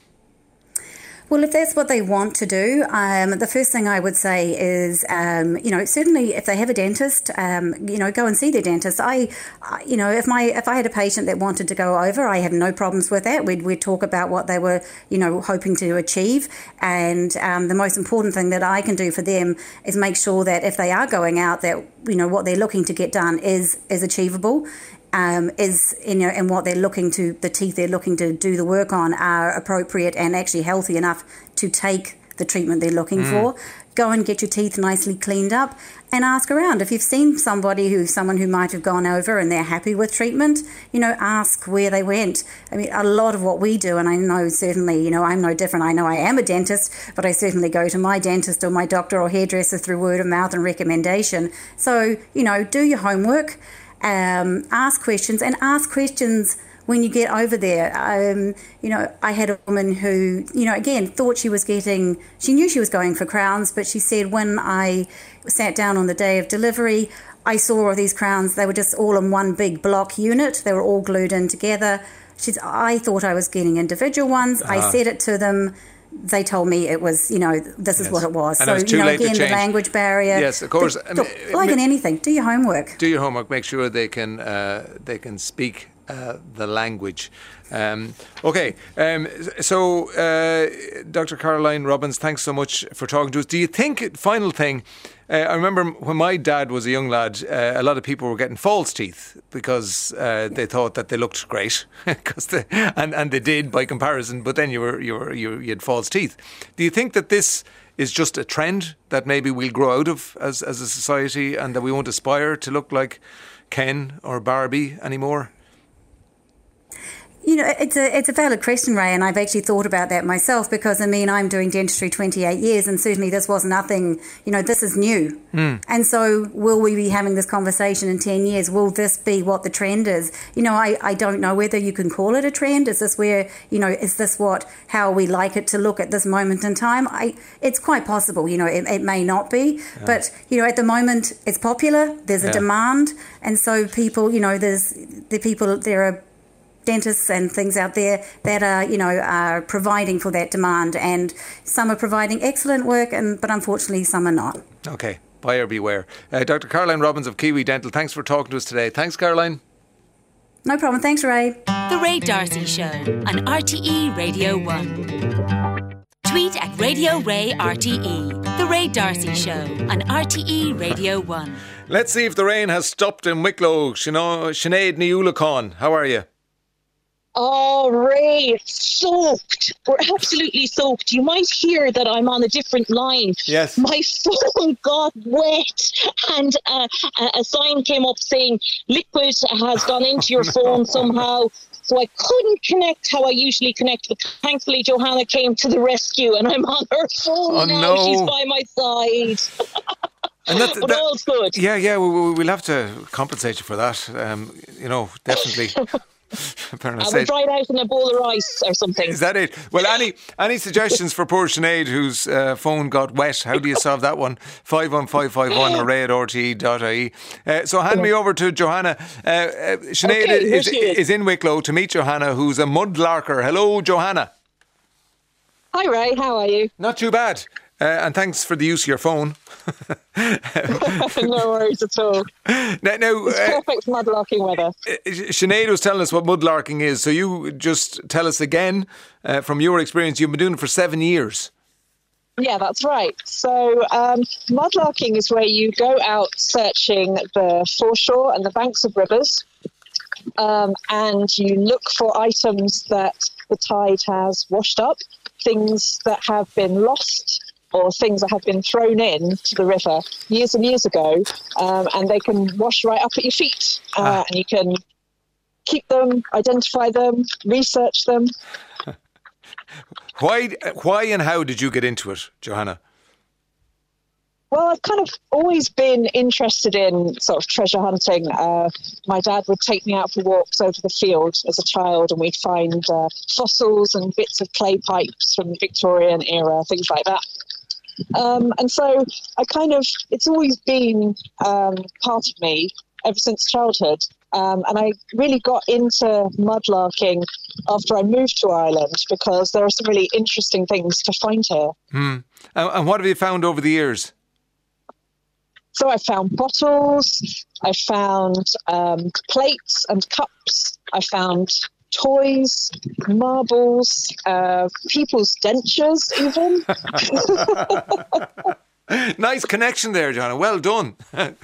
Well, if that's what they want to do, um, the first thing I would say is, um, you know, certainly if they have a dentist, um, you know, go and see their dentist. I, I- you know, if my if I had a patient that wanted to go over, I have no problems with that. We'd we'd talk about what they were, you know, hoping to achieve, and um, the most important thing that I can do for them is make sure that if they are going out, that you know what they're looking to get done is is achievable. Um, is you know, and what they're looking to, the teeth they're looking to do the work on are appropriate and actually healthy enough to take the treatment they're looking Mm. for. Go and get your teeth nicely cleaned up and ask around. If you've seen somebody who, someone who might have gone over and they're happy with treatment, you know, ask where they went. I mean, a lot of what we do, and I know certainly, you know, I'm no different. I know I am a dentist, but I certainly go to my dentist or my doctor or hairdresser through word of mouth and recommendation. So, you know, do your homework. Um, ask questions and ask questions when you get over there. Um, you know, I had a woman who, you know, again, thought she was getting, she knew she was going for crowns, but she said when I sat down on the day of delivery, I saw all these crowns, they were just all in one big block unit. They were all glued in together. She's, I thought I was getting individual ones. I Ah. said it to them. They told me it was, you know, this is Yes. what it was. And so, it was too you know, late to again, the change. language barrier. Yes, of course. But, I look, mean, like it- in anything, do your homework. Do your homework. Make sure they can uh, they can speak uh, the language. Um, okay, um, so uh, Doctor Caroline Robbins, thanks so much for talking to us. Do you think, final thing, uh, I remember when my dad was a young lad, uh, a lot of people were getting false teeth because uh, they thought that they looked great, 'cause they, and and they did by comparison. But then you were you were you, you had false teeth. Do you think that this is just a trend that maybe we'll grow out of as as a society, and that we won't aspire to look like Ken or Barbie anymore? You know, it's a it's a valid question, Ray, and I've actually thought about that myself because, I mean, I'm doing dentistry twenty-eight years and certainly this was nothing, you know, this is new. Mm. And so will we be having this conversation in ten years? Will this be what the trend is? You know, I, I don't know whether you can call it a trend. Is this where, you know, is this what, how we like it to look at this moment in time? I, it's quite possible, you know, it, it may not be. Yeah. But, you know, at the moment it's popular, there's a Yeah. demand. And so people, you know, there's the people, there are dentists and things out there that are, you know, are providing for that demand, and some are providing excellent work, and but unfortunately some are not. Okay, buyer beware. Uh, Doctor Caroline Robbins of Kiwi Dental, thanks for talking to us today. Thanks, Caroline. No problem. Thanks, Ray. The Ray Darcy Show on R T E Radio one. Tweet at Radio Ray R T E. The Ray Darcy Show on R T E Radio one. Let's see if the rain has stopped in Wicklow. Sinead Sinead Niulacon, how are you? Oh, Ray, soaked. We're absolutely soaked. You might hear that I'm on a different line. Yes. My phone got wet, and uh, a, a sign came up saying liquid has gone into your phone somehow. So I couldn't connect how I usually connect, but thankfully Johanna came to the rescue and I'm on her phone oh, now. No. She's by my side. And that, but that, all's good. Yeah, yeah, we, we, we'll have to compensate you for that. Um, you know, definitely. I will dry it out in a bowl of rice or something. Is that it? Well, any any suggestions for poor Sinead whose uh, phone got wet? How do you solve that one? five one five five one or ray at r t e dot I E. Uh, so hand me over to Johanna. Uh, uh, Sinead okay, is, is in Wicklow to meet Johanna, who's a mudlarker. Hello, Johanna. Hi, Ray. How are you? Not too bad. Uh, and thanks for the use of your phone. No worries at all. Now, now it's uh, perfect mudlarking weather. Sinead was telling us what mudlarking is, so you just tell us again uh, from your experience. You've been doing it for seven years. Yeah, that's right. So um, mudlarking is where you go out searching the foreshore and the banks of rivers, um, and you look for items that the tide has washed up, things that have been lost, or things that have been thrown in to the river years and years ago, um, and they can wash right up at your feet. Uh, ah. And you can keep them, identify them, research them. Why, why and how did you get into it, Johanna? Well, I've kind of always been interested in sort of treasure hunting. Uh, my dad would take me out for walks over the field as a child, and we'd find uh, fossils and bits of clay pipes from the Victorian era, things like that. Um, and so I kind of, it's always been um, part of me ever since childhood. Um, and I really got into mudlarking after I moved to Ireland because there are some really interesting things to find here. Hmm. And, and what have you found over the years? So I found bottles, I found um, plates and cups, I found toys, marbles, uh, people's dentures even. Nice connection there, Johanna. Well done. And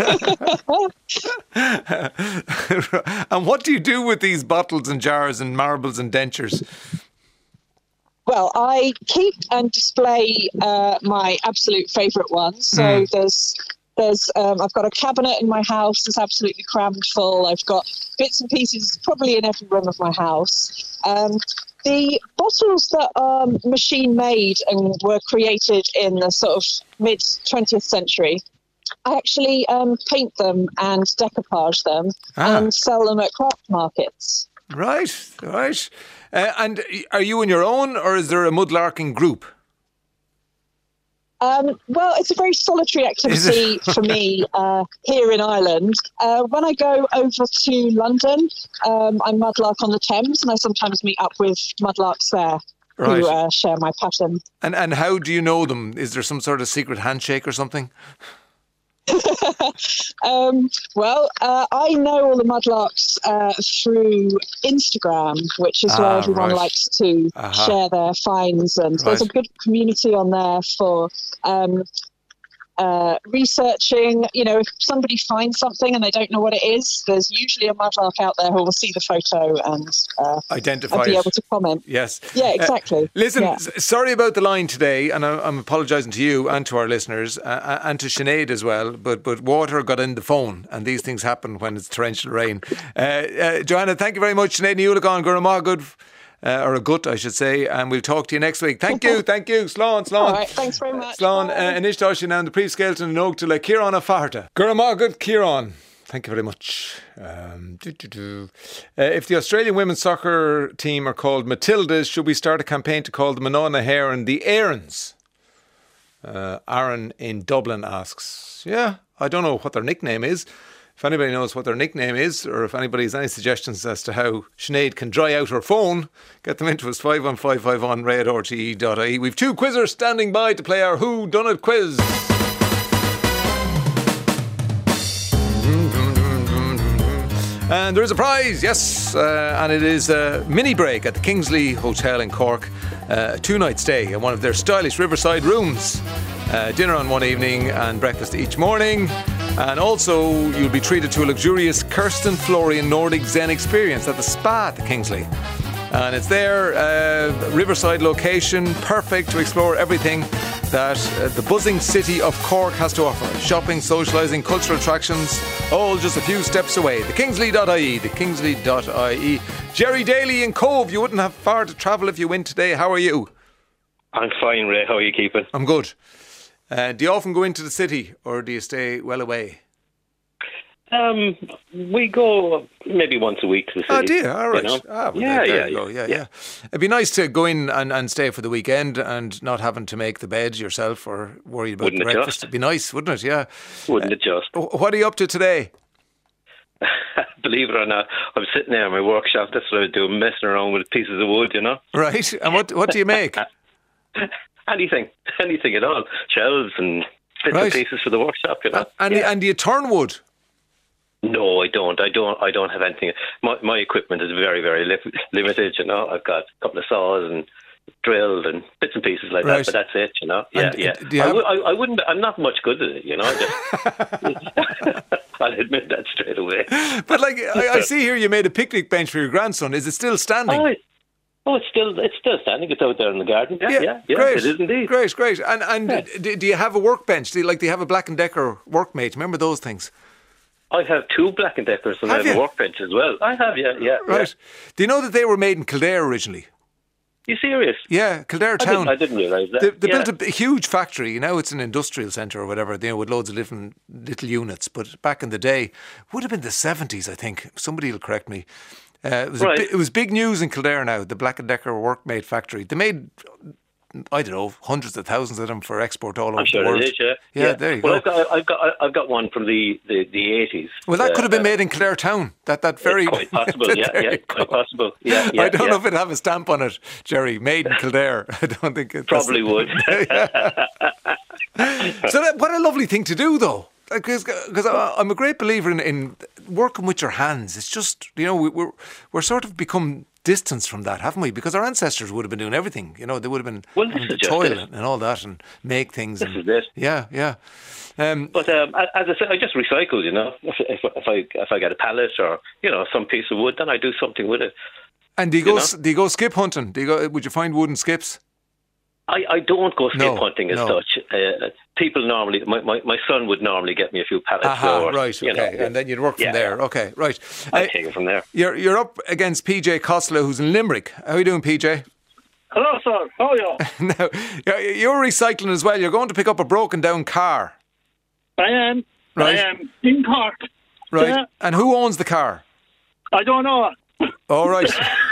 what do you do with these bottles and jars and marbles and dentures? Well, I keep and display uh, my absolute favourite ones. So mm. there's... There's, um, I've got a cabinet in my house that's absolutely crammed full. I've got bits and pieces probably in every room of my house. Um, the bottles that are machine made and were created in the sort of mid twentieth century, I actually um, paint them and decoupage them ah. and sell them at craft markets. Right, right. Uh, and are you on your own, or is there a mudlarking group? Um, well, it's a very solitary activity for me uh, here in Ireland. Uh, when I go over to London, um, I mudlark on the Thames, and I sometimes meet up with mudlarks there right. who uh, share my passion. And and how do you know them? Is there some sort of secret handshake or something? um, well, uh, I know all the mudlarks uh, through Instagram, which is ah, where everyone right. likes to uh-huh. share their finds, and right. there's a good community on there for um, uh, researching. You know, if somebody finds something and they don't know what it is, there's usually a mudlark out there who will see the photo and uh, identify and be it. able to comment. Yes. Yeah, exactly. Uh, listen, yeah. s- sorry about the line today, and I, I'm apologising to you and to our listeners uh, and to Sinead as well, but but water got in the phone, and these things happen when it's torrential rain. Uh, uh, Johanna, thank you very much. Sinead Niulagan, Gurama, good. Uh, or a gut, I should say, and we'll talk to you next week. Thank you, thank you. Slán, slán. All right, thanks very much. Slán, and Ishtashi now, the pre-skelton and Oak to like Kieran Afarta. Gurama, good, Kieran. Thank you very much. Um, doo, doo, doo. Uh, if the Australian women's soccer team are called Matildas, should we start a campaign to call the Manona Hare and the Aarons? Uh, Aaron in Dublin asks. Yeah, I don't know what their nickname is. If anybody knows what their nickname is, or if anybody has any suggestions as to how Sinead can dry out her phone, get them into us, five one five five one ray at r t e dot I E. We've two quizzers standing by to play our Who Done It quiz. And there is a prize, yes, uh, and it is a mini break at the Kingsley Hotel in Cork, uh, a two-night stay in one of their stylish riverside rooms. Uh, dinner on one evening and breakfast each morning. And also, you'll be treated to a luxurious Kirsten Florian Nordic Zen experience at the spa at the Kingsley. And it's there, uh, Riverside location, perfect to explore everything that uh, the buzzing city of Cork has to offer. Shopping, socialising, cultural attractions, all just a few steps away. The Kingsley dot I E, the Kingsley dot I E. Jerry Daly in Cove, you wouldn't have far to travel if you went today. How are you? I'm fine, Ray. How are you keeping? I'm good. Uh, do you often go into the city or do you stay well away? Um, we go maybe once a week to the city. Oh, dear, all right. You know? ah, well, yeah, there, there yeah, you go. yeah, yeah, yeah. yeah. It'd be nice to go in and, and stay for the weekend and not having to make the bed yourself or worry about Wouldn't it breakfast. just? It'd be nice, wouldn't it? Yeah. Wouldn't Uh, it just? What are you up to today? Believe it or not, I'm sitting there in my workshop. That's what I do, messing around with pieces of wood, you know. Right. And what what do you make? anything, anything at all. Shelves and bits Right. and pieces for the workshop, you know. And, yeah. and do you turn wood? No, I don't. I don't. I don't have anything. My my equipment is very, very li- limited. You know, I've got a couple of saws and drilled and bits and pieces like Right. that. But that's it. You know. Yeah, And, yeah. uh, do you I, have- w- I, I wouldn't. I'm not much good at it. You know. I just, I'll admit that straight away. But like I, I see here, you made a picnic bench for your grandson. Is it still standing? Oh, it- oh, it's still it's still standing. It's out there in the garden. Yeah, yeah, yeah. great. It is indeed. Great, great. And and Yeah. do, do you have a workbench? Do you like do you have a Black and Decker workmate? Remember those things? I have two Black and Deckers and Have I have you? a workbench as well. I have, yeah, yeah. Right. Yeah. Do you know that they were made in Kildare originally? You serious? Yeah, Kildare I town. didn't, I didn't realise that. They, they yeah. built a, a huge factory. Now it's an industrial centre or whatever, you know, with loads of different little units. But back in the day, would have been the seventies, I think. Somebody will correct me. Uh, it, was a Right. bi- it was big news in Kildare now, the Black and Decker Workmate factory. They made, I don't know, hundreds of thousands of them for export all over I'm sure the world. it is, yeah. Yeah, there you well, go. I've got, I've got, I've got one from the, the, the eighties. Well, that Uh, could have been uh, made in Kildare town. That that very quite possible, yeah, There yeah, you quite go. possible. Yeah, yeah, I don't yeah. know if it'd have a stamp on it, Jerry. Made in Kildare. I don't think it Probably would. So that, what a lovely thing to do, though. Because I'm a great believer in, in working with your hands. It's just, you know, we, we're we're sort of become distanced from that, haven't we? Because our ancestors would have been doing everything. You know, they would have been Well, this having to is just toil it. and, and all that and make things. This and, is it. Yeah, yeah. Um, But um, as I said, I just recycle. You know, if, if, if I if I get a pallet or you know some piece of wood, then I do something with it. and do you, you go know? s- do you go skip hunting? Do you go? Would you find wooden skips? I, I don't go skip No, hunting as no. such. Uh, people normally, my, my, my son would normally get me a few pallets. Aha, or, right, you okay. know, And then you'd work from yeah, there. Okay, right. I Uh, take it from there. You're you're up against P J Costello, who's in Limerick. How are you doing, P J? Hello, sir. How are you? Now, you're- you're recycling as well. You're going to pick up a broken down car, I am. Right. I am in Cork. right? Yeah. And who owns the car? I don't know. All right.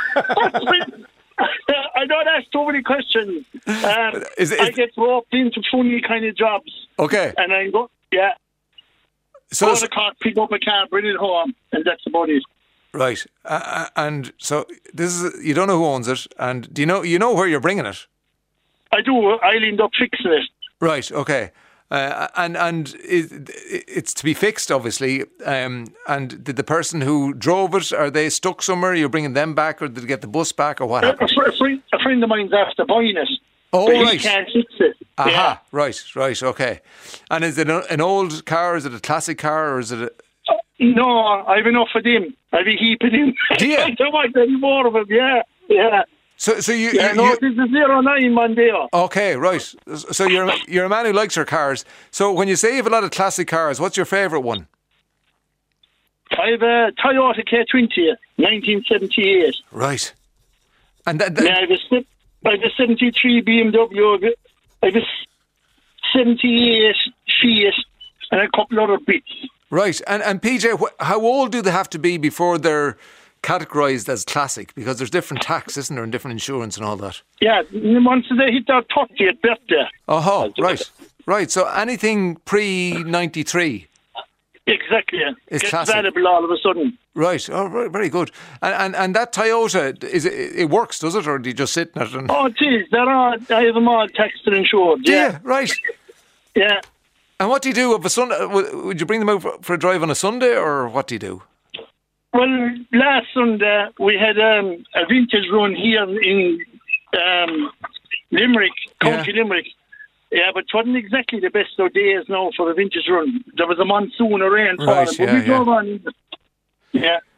I don't ask too many questions. Um, Is it- I is- get roped into funny kind of jobs. Okay. And I go, yeah. So- go to Cork, pick up a car, bring it home, and that's about it. Right. Uh, uh, and so this is you don't know who owns it, and do you know you know where you're bringing it? I do. I'll end up fixing it. Right. Okay. Uh, and and it, it's to be fixed, obviously. Um, and did the person who drove it, are they stuck somewhere? You're bringing them back, or did they get the bus back, or what A, happened? fr- a, friend, a friend of mine's after buying it. Oh, but right. He can't fix it. Aha. Yeah. Right. Right. Okay. And is it a- an old car? Is it a classic car, or is it? A, No, I've enough of them. I've a heap of them. Do you? I don't want any more of them. Yeah, yeah. so so you. Yeah, you, no, you this is zero nine man there. okay. Right. So you're a- you're a man who likes your cars. So when you say you have a lot of classic cars, what's your favourite one? I've a Toyota K twenty, nineteen seventy-eight. Right. And that, that Now, I've a, se- I've a seventy-three B M W, I've a seventy-eight Fiat, and a couple other bits. Right, and and P J, wh- how old do they have to be before they're categorised as classic? Because there's different tax, isn't there, and different insurance and all that. Yeah, once they hit their thirtieth birthday. Oh, right, right. So anything pre ninety-three, Exactly. It's Gets classic. valuable all of a sudden. right? Oh, right, very good. And, and and that Toyota, is it, it works, does it, or do you just sit in it? And, Oh, it is. They're all, I have them all taxed and insured. do Yeah. you? Right. Yeah. And what do you do of a Sunday? Would you bring them out for, for a drive on a Sunday, or what do you do? Well, last Sunday we had um, a vintage run here in um, Limerick, County Limerick. Yeah, but it wasn't exactly the best of days now for a vintage run. There was a monsoon, a rainfall, Right, but yeah, we yeah. drove on. Yeah.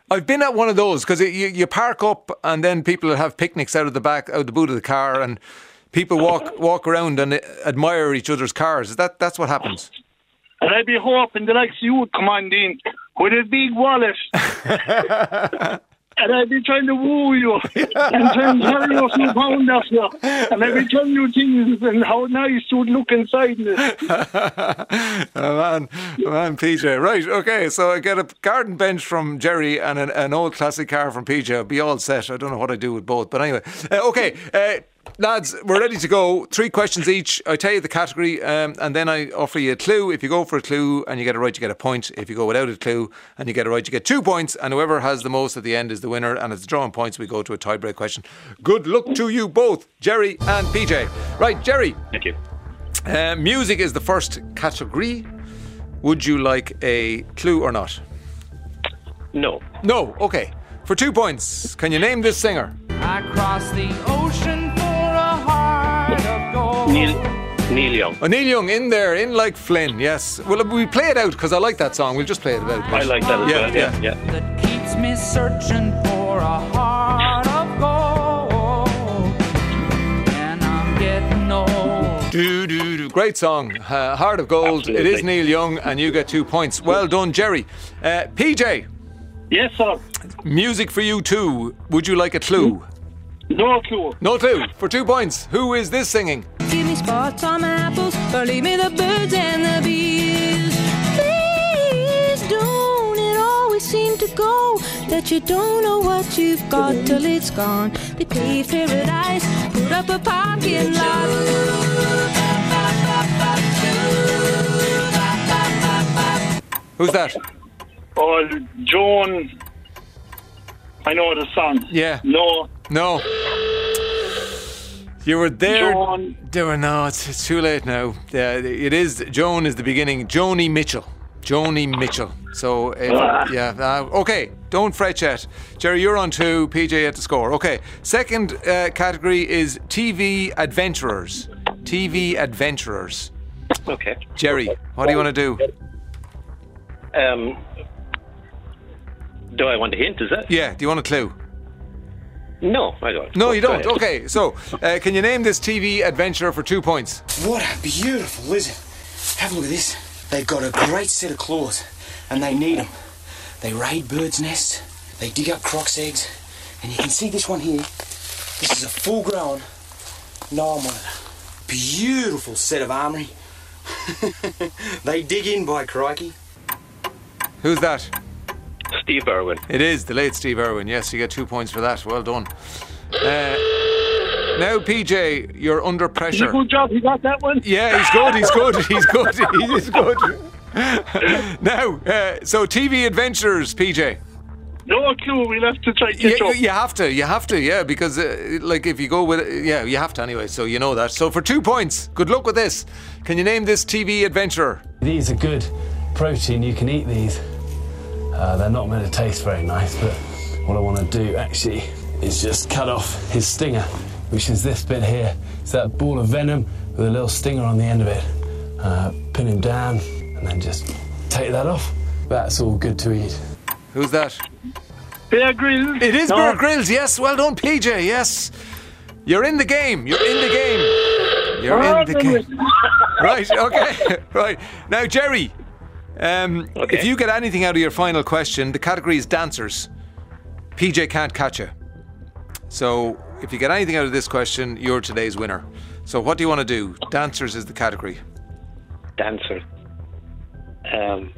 I've been at one of those because you, you park up and then people have picnics out of the back, out the boot of the car, and people walk walk around and admire each other's cars. Is that that's what happens? And I'd be hoping the likes of you would come on in with a big wallet. And I'd be trying to woo you and trying to carry a few pounds off you. And I'd be telling you things and how nice you would look inside it. Oh man, oh man, P J. Right, okay, so I get a garden bench from Jerry and an, an old classic car from P J. I'll be all set. I don't know what I do with both, but anyway. Uh, okay, uh, lads, we're ready to go. Three questions each. I tell you the category um, and then I offer you a clue. If you go for a clue and you get it right, you get a point. If you go without a clue and you get it right, you get two points. And whoever has the most at the end is the winner. And it's drawing points. We go to a tie-break question. Good luck to you both, Jerry and P J. Right, Jerry. Thank you. Uh, music is the first category. Would you like a clue or not? No. No, okay. For two points, can you name this singer? I crossed the ocean for a heart of gold. Neil, Neil Young. Oh, Neil Young, in there, in like Flynn, yes. Well, we play it out because I like that song. We'll just play it out. I like that as yeah, well, yeah. yeah. yeah. That keeps me searching for a heart of gold. And I'm getting old. Do, do, do. Great song. Uh, Heart of Gold. Absolutely. It is Neil Young, and you get two points. Well done, Jerry. Uh, P J. Yes, sir. Music for you too. Would you like a clue? No clue. No clue. For two points. Who is this singing? Give me spots on my apples, or leave me the birds and the bees. Please don't it always seem to go that you don't know what you've got till it's gone. They paved paradise, put up a parking lot. Who's that? Oh, Joan. I know the song. Yeah. No. No. You were there. Joan. There were no. It's, it's too late now. Yeah, it is. Joan is the beginning. Joni Mitchell. Joni Mitchell. So if, Ah. yeah. Uh, okay. Don't fret yet. Jerry, you're on two. P J at the score. Okay. Second uh, category is T V adventurers. T V adventurers. Okay. Jerry, what do you want to do? Um, do I want a hint, is that? Yeah. Do you want a clue? No, I don't. No, you Go don't. ahead. Okay. So, uh, can you name this T V adventurer for two points? What a beautiful lizard. Have a look at this. They've got a great set of claws, and they need them. They raid birds' nests, they dig up crocs' eggs, and you can see this one here. This is a full-grown Nile monitor. Beautiful set of armoury. They dig in, by crikey. Who's that? Steve Irwin. It is the late Steve Irwin. Yes, you get two points for that. Well done. Uh, now, P J, you're under pressure. Good job, you got that one? Yeah, he's good, he's good, he's good, he's good. Now, uh, so T V adventures, P J. No clue, we'll have to try to You, catch up. you have to, you have to, yeah, because uh, like if you go with it, yeah, you have to anyway, so you know that. So for two points, good luck with this. Can you name this T V adventurer? These are good protein, you can eat these. Uh, they're not meant to taste very nice, but what I want to do actually is just cut off his stinger, which is this bit here. It's that ball of venom with a little stinger on the end of it. Uh, pin him down and then just take that off. That's all good to eat. Who's that? Bear Grylls. It is No. Bear Grylls, yes, well done, P J, yes. You're in the game, you're in the game. You're in the game. Right, okay, right. Now, Jerry, um, Okay. if you get anything out of your final question, the category is dancers. P J can't catch you. So, if you get anything out of this question, you're today's winner. So, what do you want to do? Dancers is the category. Dancer. Um,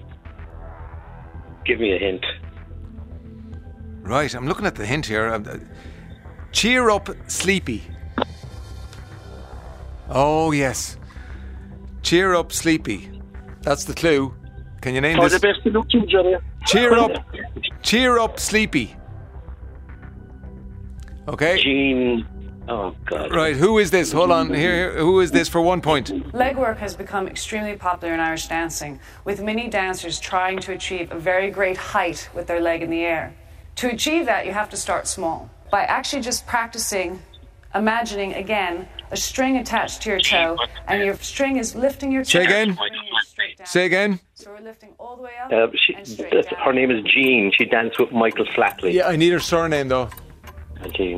give me a hint. Right, I'm looking at the hint here. Um, uh, Cheer up, Sleepy. Oh, yes. Cheer up, Sleepy. That's the clue. Can you name All this? the best to look to, Jerry. Cheer up, cheer up, Sleepy. Okay. Gene. Oh, God. Right, who is this? Hold on. Here, who is this for one point? Legwork has become extremely popular in Irish dancing, with many dancers trying to achieve a very great height with their leg in the air. To achieve that, you have to start small. By actually just practicing, imagining, again, a string attached to your toe, and your string is lifting your toe. Say again? Say again. So we're lifting all the way up. Uh, she, and straight that's- down. her name is Jean. She danced with Michael Flatley. Yeah, I need her surname though. Uh, Jean.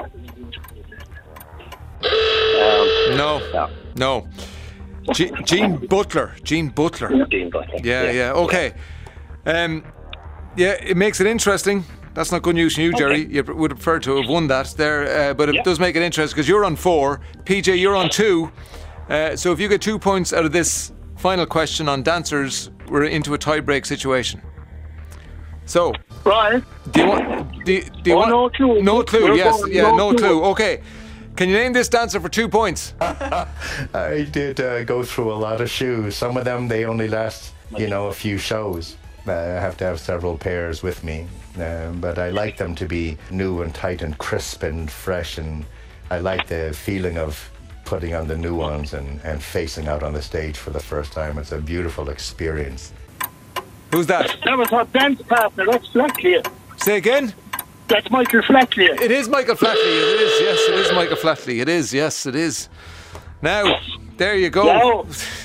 No, no. G- Jean Butler. Jean Butler. Jean Butler. Yeah, yeah. Okay. Um, yeah, it makes it interesting. That's not good news for you, Jerry. You would prefer to have won that there, uh, but it Yeah. does make it interesting because you're on four. P J, you're on two. Uh, so if you get two points out of this final question on dancers, we're into a tie-break situation. So, right. Do you want? Do, do you Oh, want? no clue. No clue. We're Yes. going, Yeah. no No clue. clue. Okay. Can you name this dancer for two points? I did uh, go through a lot of shoes. Some of them, they only last, you know, a few shows. Uh, I have to have several pairs with me. Um, but I like them to be new and tight and crisp and fresh. And I like the feeling of putting on the new ones and, and facing out on the stage for the first time. It's a beautiful experience. Who's that? That was her dance partner. That's Flatley. Say again? That's Michael Flatley. It is Michael Flatley. It is. Yes, it is Michael Flatley. It is. Yes, it is. Now, there you go.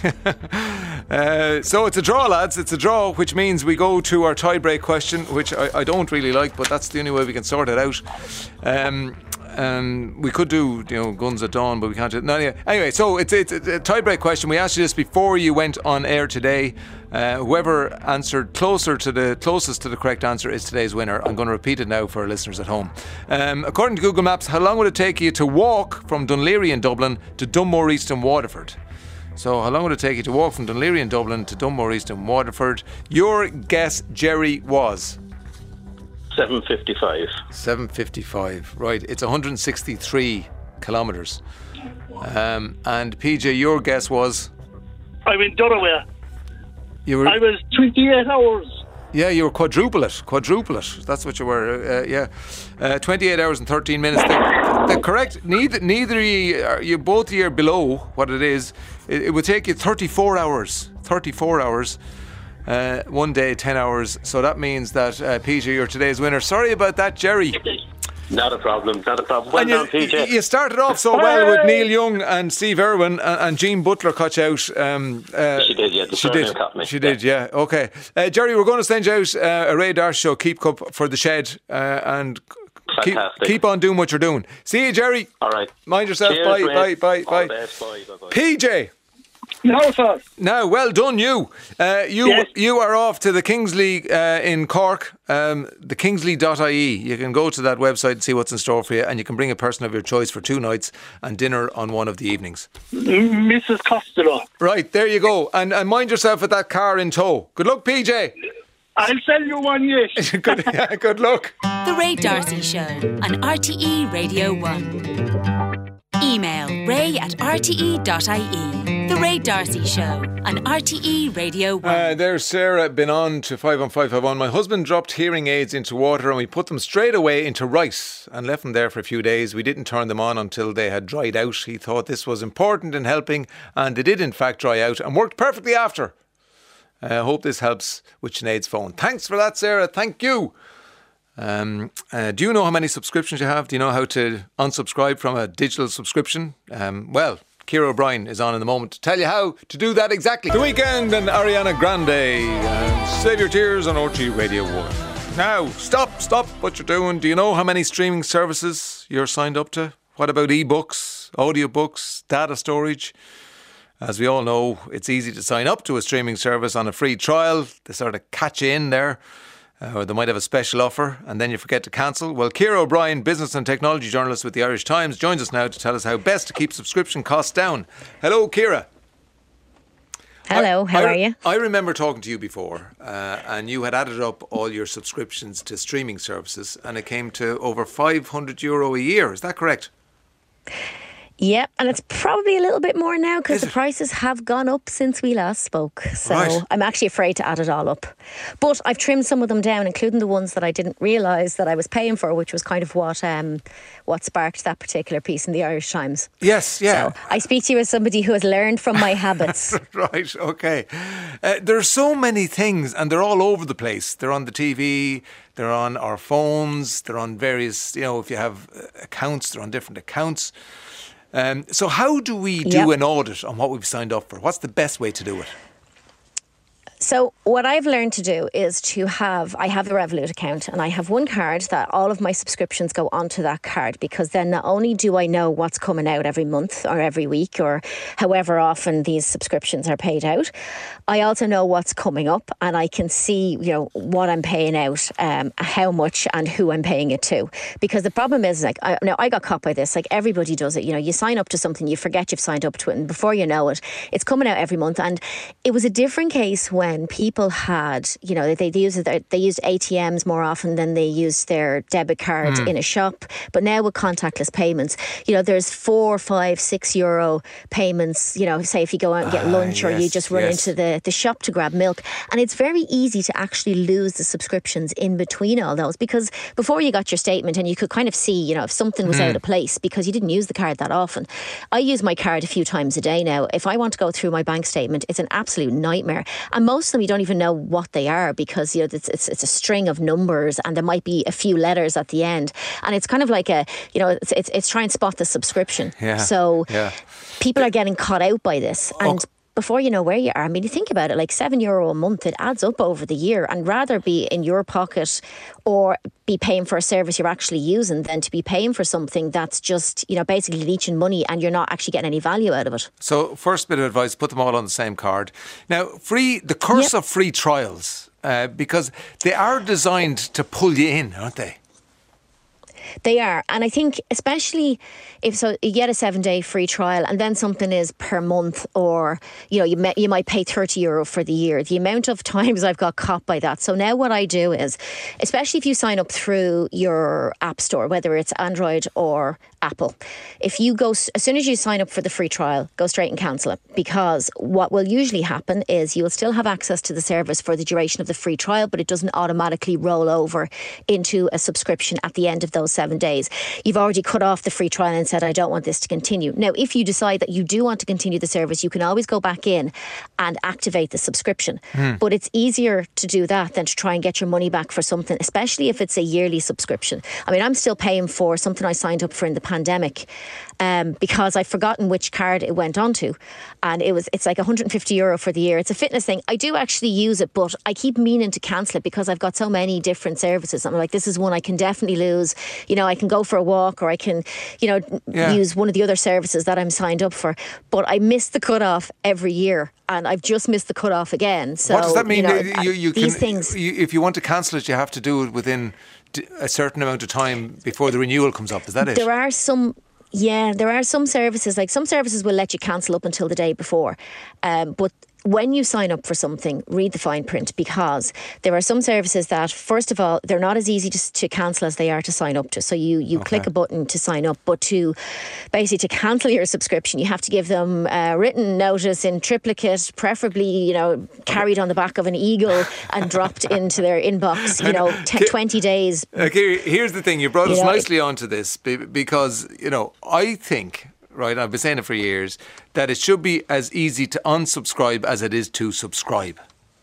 uh, so it's a draw, lads. It's a draw, which means we go to our tie-break question, which I, I don't really like, but that's the only way we can sort it out. Um, um, we could do, you know, guns at dawn, but we can't do it. No, anyway, anyway, so it's, it's a tie-break question. We asked you this before you went on air today. Uh, whoever answered closer to the closest to the correct answer is today's winner. I'm going to repeat it now for our listeners at home. Um, according to Google Maps, how long would it take you to walk from Dunleary in Dublin to Dunmore East in Waterford? So how long would it take you to walk from Dunleary in Dublin to Dunmore East in Waterford? Your guess, Jerry, was? seven fifty-five. seven fifty-five. Right, it's one hundred sixty-three kilometres. Um, and P J, your guess was? I'm in Dunaway. You were, I was twenty-eight hours. Yeah, you were quadruple it. Quadruple it. That's what you were. Uh, yeah, uh, twenty-eight hours and thirteen minutes. The, the correct. Neither, neither you, are you both you're below what it is. It, it would take you thirty-four hours. thirty-four hours. Uh, one day, ten hours. So that means that uh, P J, you're today's winner. Sorry about that, Jerry. Not a problem. Not a problem. Well And done, you, P J. you started off so well with Neil Young and Steve Irwin, and, and Jean Butler cut you out. Um, uh, She did, yeah. The she surname did. caught me. She did, yeah. Okay, uh, Jerry, we're going to send you out uh, a Ray Darcy show, Keep Cup for the Shed, uh, and keep, Fantastic. keep on doing what you're doing. See you, Jerry. All right. Mind yourself. Cheers, bye, mate. bye, bye, All bye, the best. Bye, bye, bye. P J. No, sir. Now, well done, you. Uh, you Yes. you are off to the Kingsley uh, in Cork, um, the kingsley dot I E. You can go to that website and see what's in store for you, and you can bring a person of your choice for two nights and dinner on one of the evenings. Missus Costello. Right, there you go. And, and mind yourself with that car in tow. Good luck, P J. I'll sell you one, yes. good, yeah, good luck. The Ray Darcy Show on R T E Radio one. Email ray at r t e dot i e. The Ray Darcy Show on R T E Radio one. Uh, there's Sarah, been on to five one five five one. My husband dropped hearing aids into water and we put them straight away into rice and left them there for a few days. We didn't turn them on until they had dried out. He thought this was important in helping, and they did in fact dry out and worked perfectly after. I uh, hope this helps with Sinead's phone. Thanks for that, Sarah. Thank you. Um, uh, do you know how many subscriptions you have? Do you know how to unsubscribe from a digital subscription? Um, well, Ciara O'Brien is on in the moment to tell you how to do that exactly. The Weekend and Ariana Grande. And Save Your Tears on R T E Radio one. Now, stop, stop what you're doing. Do you know how many streaming services you're signed up to? What about ebooks, audiobooks, data storage? As we all know, it's easy to sign up to a streaming service on a free trial. They sort of catch you in there. Uh, or they might have a special offer and then you forget to cancel. Well, Ciara O'Brien, business and technology journalist with the Irish Times, joins us now to tell us how best to keep subscription costs down. Hello, Ciara. Hello, I, how I, are you? I remember talking to you before uh, and you had added up all your subscriptions to streaming services and it came to over five hundred euro a year. Is that correct? Yep, and it's probably a little bit more now because the prices have gone up since we last spoke. So Right. I'm actually afraid to add it all up. But I've trimmed some of them down, including the ones that I didn't realise that I was paying for, which was kind of what um, what sparked that particular piece in the Irish Times. Yes, yeah. So I speak to you as somebody who has learned from my habits. Right, okay. Uh, there are so many things and they're all over the place. They're on the T V, they're on our phones, they're on various, you know, if you have uh, accounts, they're on different accounts. Um, so how do we do Yep. an audit on what we've signed up for? What's the best way to do it? So what I've learned to do is to have, I have a Revolut account and I have one card that all of my subscriptions go onto that card, because then not only do I know what's coming out every month or every week or however often these subscriptions are paid out, I also know what's coming up and I can see, you know, what I'm paying out, um, how much and who I'm paying it to. Because the problem is, like, I, now I got caught by this, like everybody does it, you know, you sign up to something, you forget you've signed up to it, and before you know it, it's coming out every month. And it was a different case when when people had, you know, they, they used they used A T Ms more often than they used their debit card mm. in a shop. But now with contactless payments, you know, there's four, five, six euro payments. You know, say if you go out and get ah, lunch, yes, or you just run yes. into the, the shop to grab milk, and it's very easy to actually lose the subscriptions in between all those, because before you got your statement and you could kind of see, you know, if something was mm. out of place because you didn't use the card that often. I use my card a few times a day now. If I want to go through my bank statement, it's an absolute nightmare. And most of them you don't even know what they are, because, you know, it's, it's it's a string of numbers and there might be a few letters at the end, and it's kind of like a, you know, it's it's, it's try and spot the subscription. Yeah. So yeah. people are getting caught out by this, and. Oh. Before you know where you are, I mean, you think about it, like seven euro a month, it adds up over the year, and rather be in your pocket or be paying for a service you're actually using than to be paying for something that's just, you know, basically leeching money and you're not actually getting any value out of it. So first bit of advice, put them all on the same card. Now, free the curse yep. of free trials, uh, because they are designed to pull you in, aren't they? They are. And I think especially if so you get a seven day free trial and then something is per month, or, you know, you, may, you might pay thirty euro for the year. The amount of times I've got caught by that. So now what I do is, especially if you sign up through your app store, whether it's Android or Apple, if you go, as soon as you sign up for the free trial, go straight and cancel it, because what will usually happen is you'll still have access to the service for the duration of the free trial, but it doesn't automatically roll over into a subscription at the end of those seven days. You've already cut off the free trial and said, I don't want this to continue. Now, if you decide that you do want to continue the service, you can always go back in and activate the subscription. Mm. But it's easier to do that than to try and get your money back for something, especially if it's a yearly subscription. I mean, I'm still paying for something I signed up for in the pandemic um, because I've forgotten which card it went onto, and it was it's like one hundred fifty euro for the year. It's a fitness thing. I do actually use it, but I keep meaning to cancel it because I've got so many different services. I'm like, this is one I can definitely lose. You know, I can go for a walk, or I can, you know, yeah. use one of the other services that I'm signed up for. But I miss the cutoff every year, and I've just missed the cutoff again. So what does that mean? You know, you, you these can, things. You, if you want to cancel it, you have to do it within a certain amount of time before the renewal comes up. Is that it? There are some. Yeah, there are some services, like some services will let you cancel up until the day before. Um, but when you sign up for something, read the fine print, because there are some services that, first of all, they're not as easy to, to cancel as they are to sign up to. So you, you okay. click a button to sign up, but to basically to cancel your subscription, you have to give them a written notice in triplicate, preferably, you know, carried on the back of an eagle and dropped into their inbox, you know, t- twenty days. Okay, here's the thing, you brought us you know, nicely onto this, because, you know, I think... Right, I've been saying it for years, that it should be as easy to unsubscribe as it is to subscribe.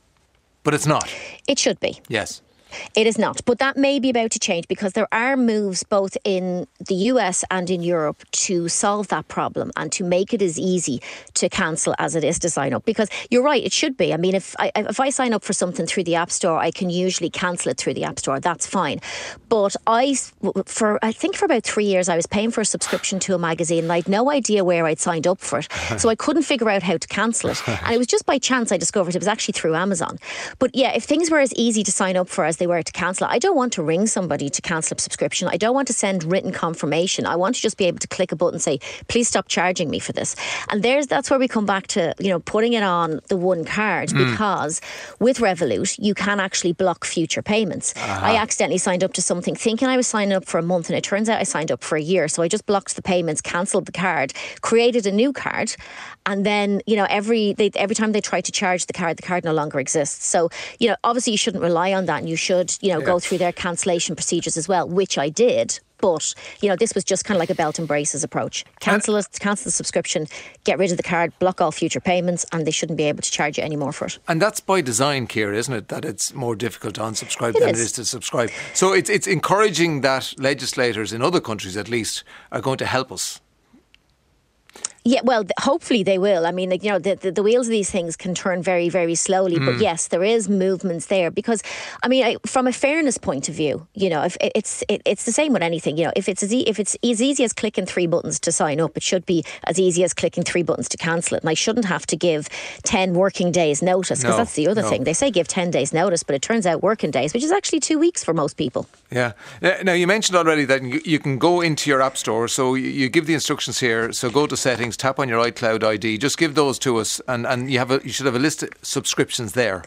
But it's not. It should be. Yes. It is not, but that may be about to change, because there are moves both in the U S and in Europe to solve that problem and to make it as easy to cancel as it is to sign up. Because you're right, it should be. I mean, if I, if I sign up for something through the App Store, I can usually cancel it through the App Store. That's fine. But I, for I think for about three years, I was paying for a subscription to a magazine, and I had no idea where I'd signed up for it. So I couldn't figure out how to cancel it. And it was just by chance I discovered it was actually through Amazon. But yeah, if things were as easy to sign up for as they were to cancel it, I don't want to ring somebody to cancel a subscription. I don't want to send written confirmation. I want to just be able to click a button and say, please stop charging me for this. And there's that's where we come back to, you know, putting it on the one card, mm. because with Revolut, you can actually block future payments. Uh-huh. I accidentally signed up to something thinking I was signing up for a month, and it turns out I signed up for a year. So I just blocked the payments, cancelled the card, created a new card, and then, you know, every they, every time they try to charge the card, the card no longer exists. So, you know, obviously you shouldn't rely on that, and you should, you know, yeah. go through their cancellation procedures as well, which I did. But, you know, this was just kind of like a belt and braces approach. Cancel it, cancel the subscription, get rid of the card, block all future payments, and they shouldn't be able to charge you any more for it. And that's by design, Ciara, isn't it? That it's more difficult to unsubscribe it than is. it is to subscribe. So it's it's encouraging that legislators in other countries, at least, are going to help us. Yeah, well, th- hopefully they will. I mean, like, you know, the, the, the wheels of these things can turn very, very slowly. Mm. But yes, there is movements there because, I mean, I, from a fairness point of view, you know, if it, it's it, it's the same with anything. You know, if it's as e- if it's as easy as clicking three buttons to sign up, it should be as easy as clicking three buttons to cancel it. And I shouldn't have to give ten working days notice because no, that's the other no. thing. They say give ten days notice, but it turns out working days, which is actually two weeks for most people. Yeah. Now, you mentioned already that you can go into your app store. So you give the instructions here. So go to settings, tap on your iCloud I D. Just give those to us, and, and you have a, you should have a list of subscriptions there.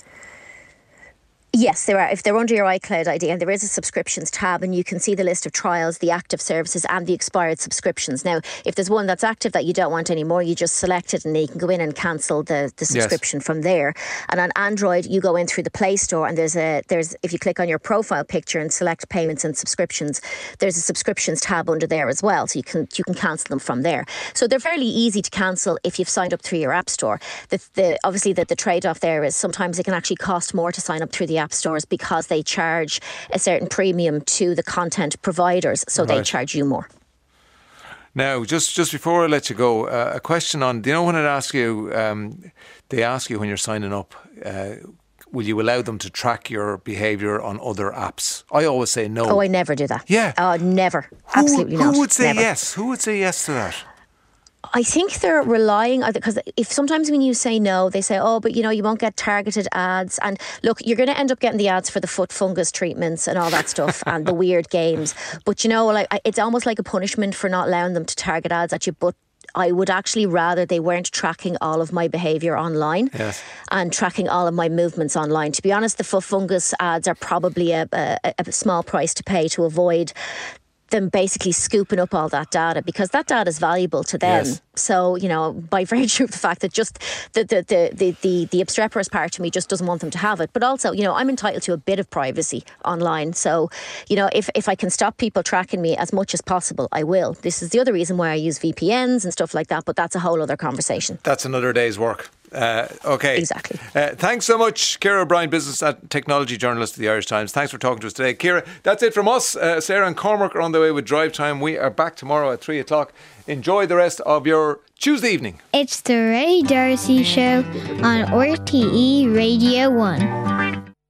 Yes, there are. If they're under your iCloud I D, and there is a subscriptions tab, and you can see the list of trials, the active services and the expired subscriptions. Now, if there's one that's active that you don't want anymore, you just select it and you can go in and cancel the, the subscription yes. from there. And on Android, you go in through the Play Store, and there's a there's if you click on your profile picture and select payments and subscriptions, there's a subscriptions tab under there as well. So you can you can cancel them from there. So they're fairly easy to cancel if you've signed up through your app store. The, the obviously the, the trade-off there is sometimes it can actually cost more to sign up through the app stores because they charge a certain premium to the content providers, so right. they charge you more. Now, just, just before I let you go, uh, a question on, do you know when it asks you, um, they ask you when you're signing up, uh, will you allow them to track your behaviour on other apps? I always say no. Oh, I never do that. Yeah. Oh, never. Absolutely who, not. Who would say never. yes? Who would say yes to that? I think they're relying, because if sometimes when you say no, they say, oh, but you know, you won't get targeted ads. And look, you're going to end up getting the ads for the foot fungus treatments and all that stuff and the weird games. But you know, like it's almost like a punishment for not allowing them to target ads at you. But I would actually rather they weren't tracking all of my behaviour online yes. and tracking all of my movements online. To be honest, the foot fungus ads are probably a, a, a small price to pay to avoid them basically scooping up all that data, because that data is valuable to them. Yes. So, you know, by virtue of the fact that just the the, the, the, the the obstreperous part of me just doesn't want them to have it. But also, you know, I'm entitled to a bit of privacy online. So, you know, if, if I can stop people tracking me as much as possible, I will. This is the other reason why I use V P Ns and stuff like that, but that's a whole other conversation. That's another day's work. Uh, okay. Exactly. Uh, thanks so much, Ciara O'Brien, business and technology journalist of the Irish Times. Thanks for talking to us today. Ciara, that's it from us. Uh, Sarah and Cormac are on the way with Drive Time. We are back tomorrow at three o'clock. Enjoy the rest of your Tuesday evening. It's the Ray Darcy Show on R T E Radio one.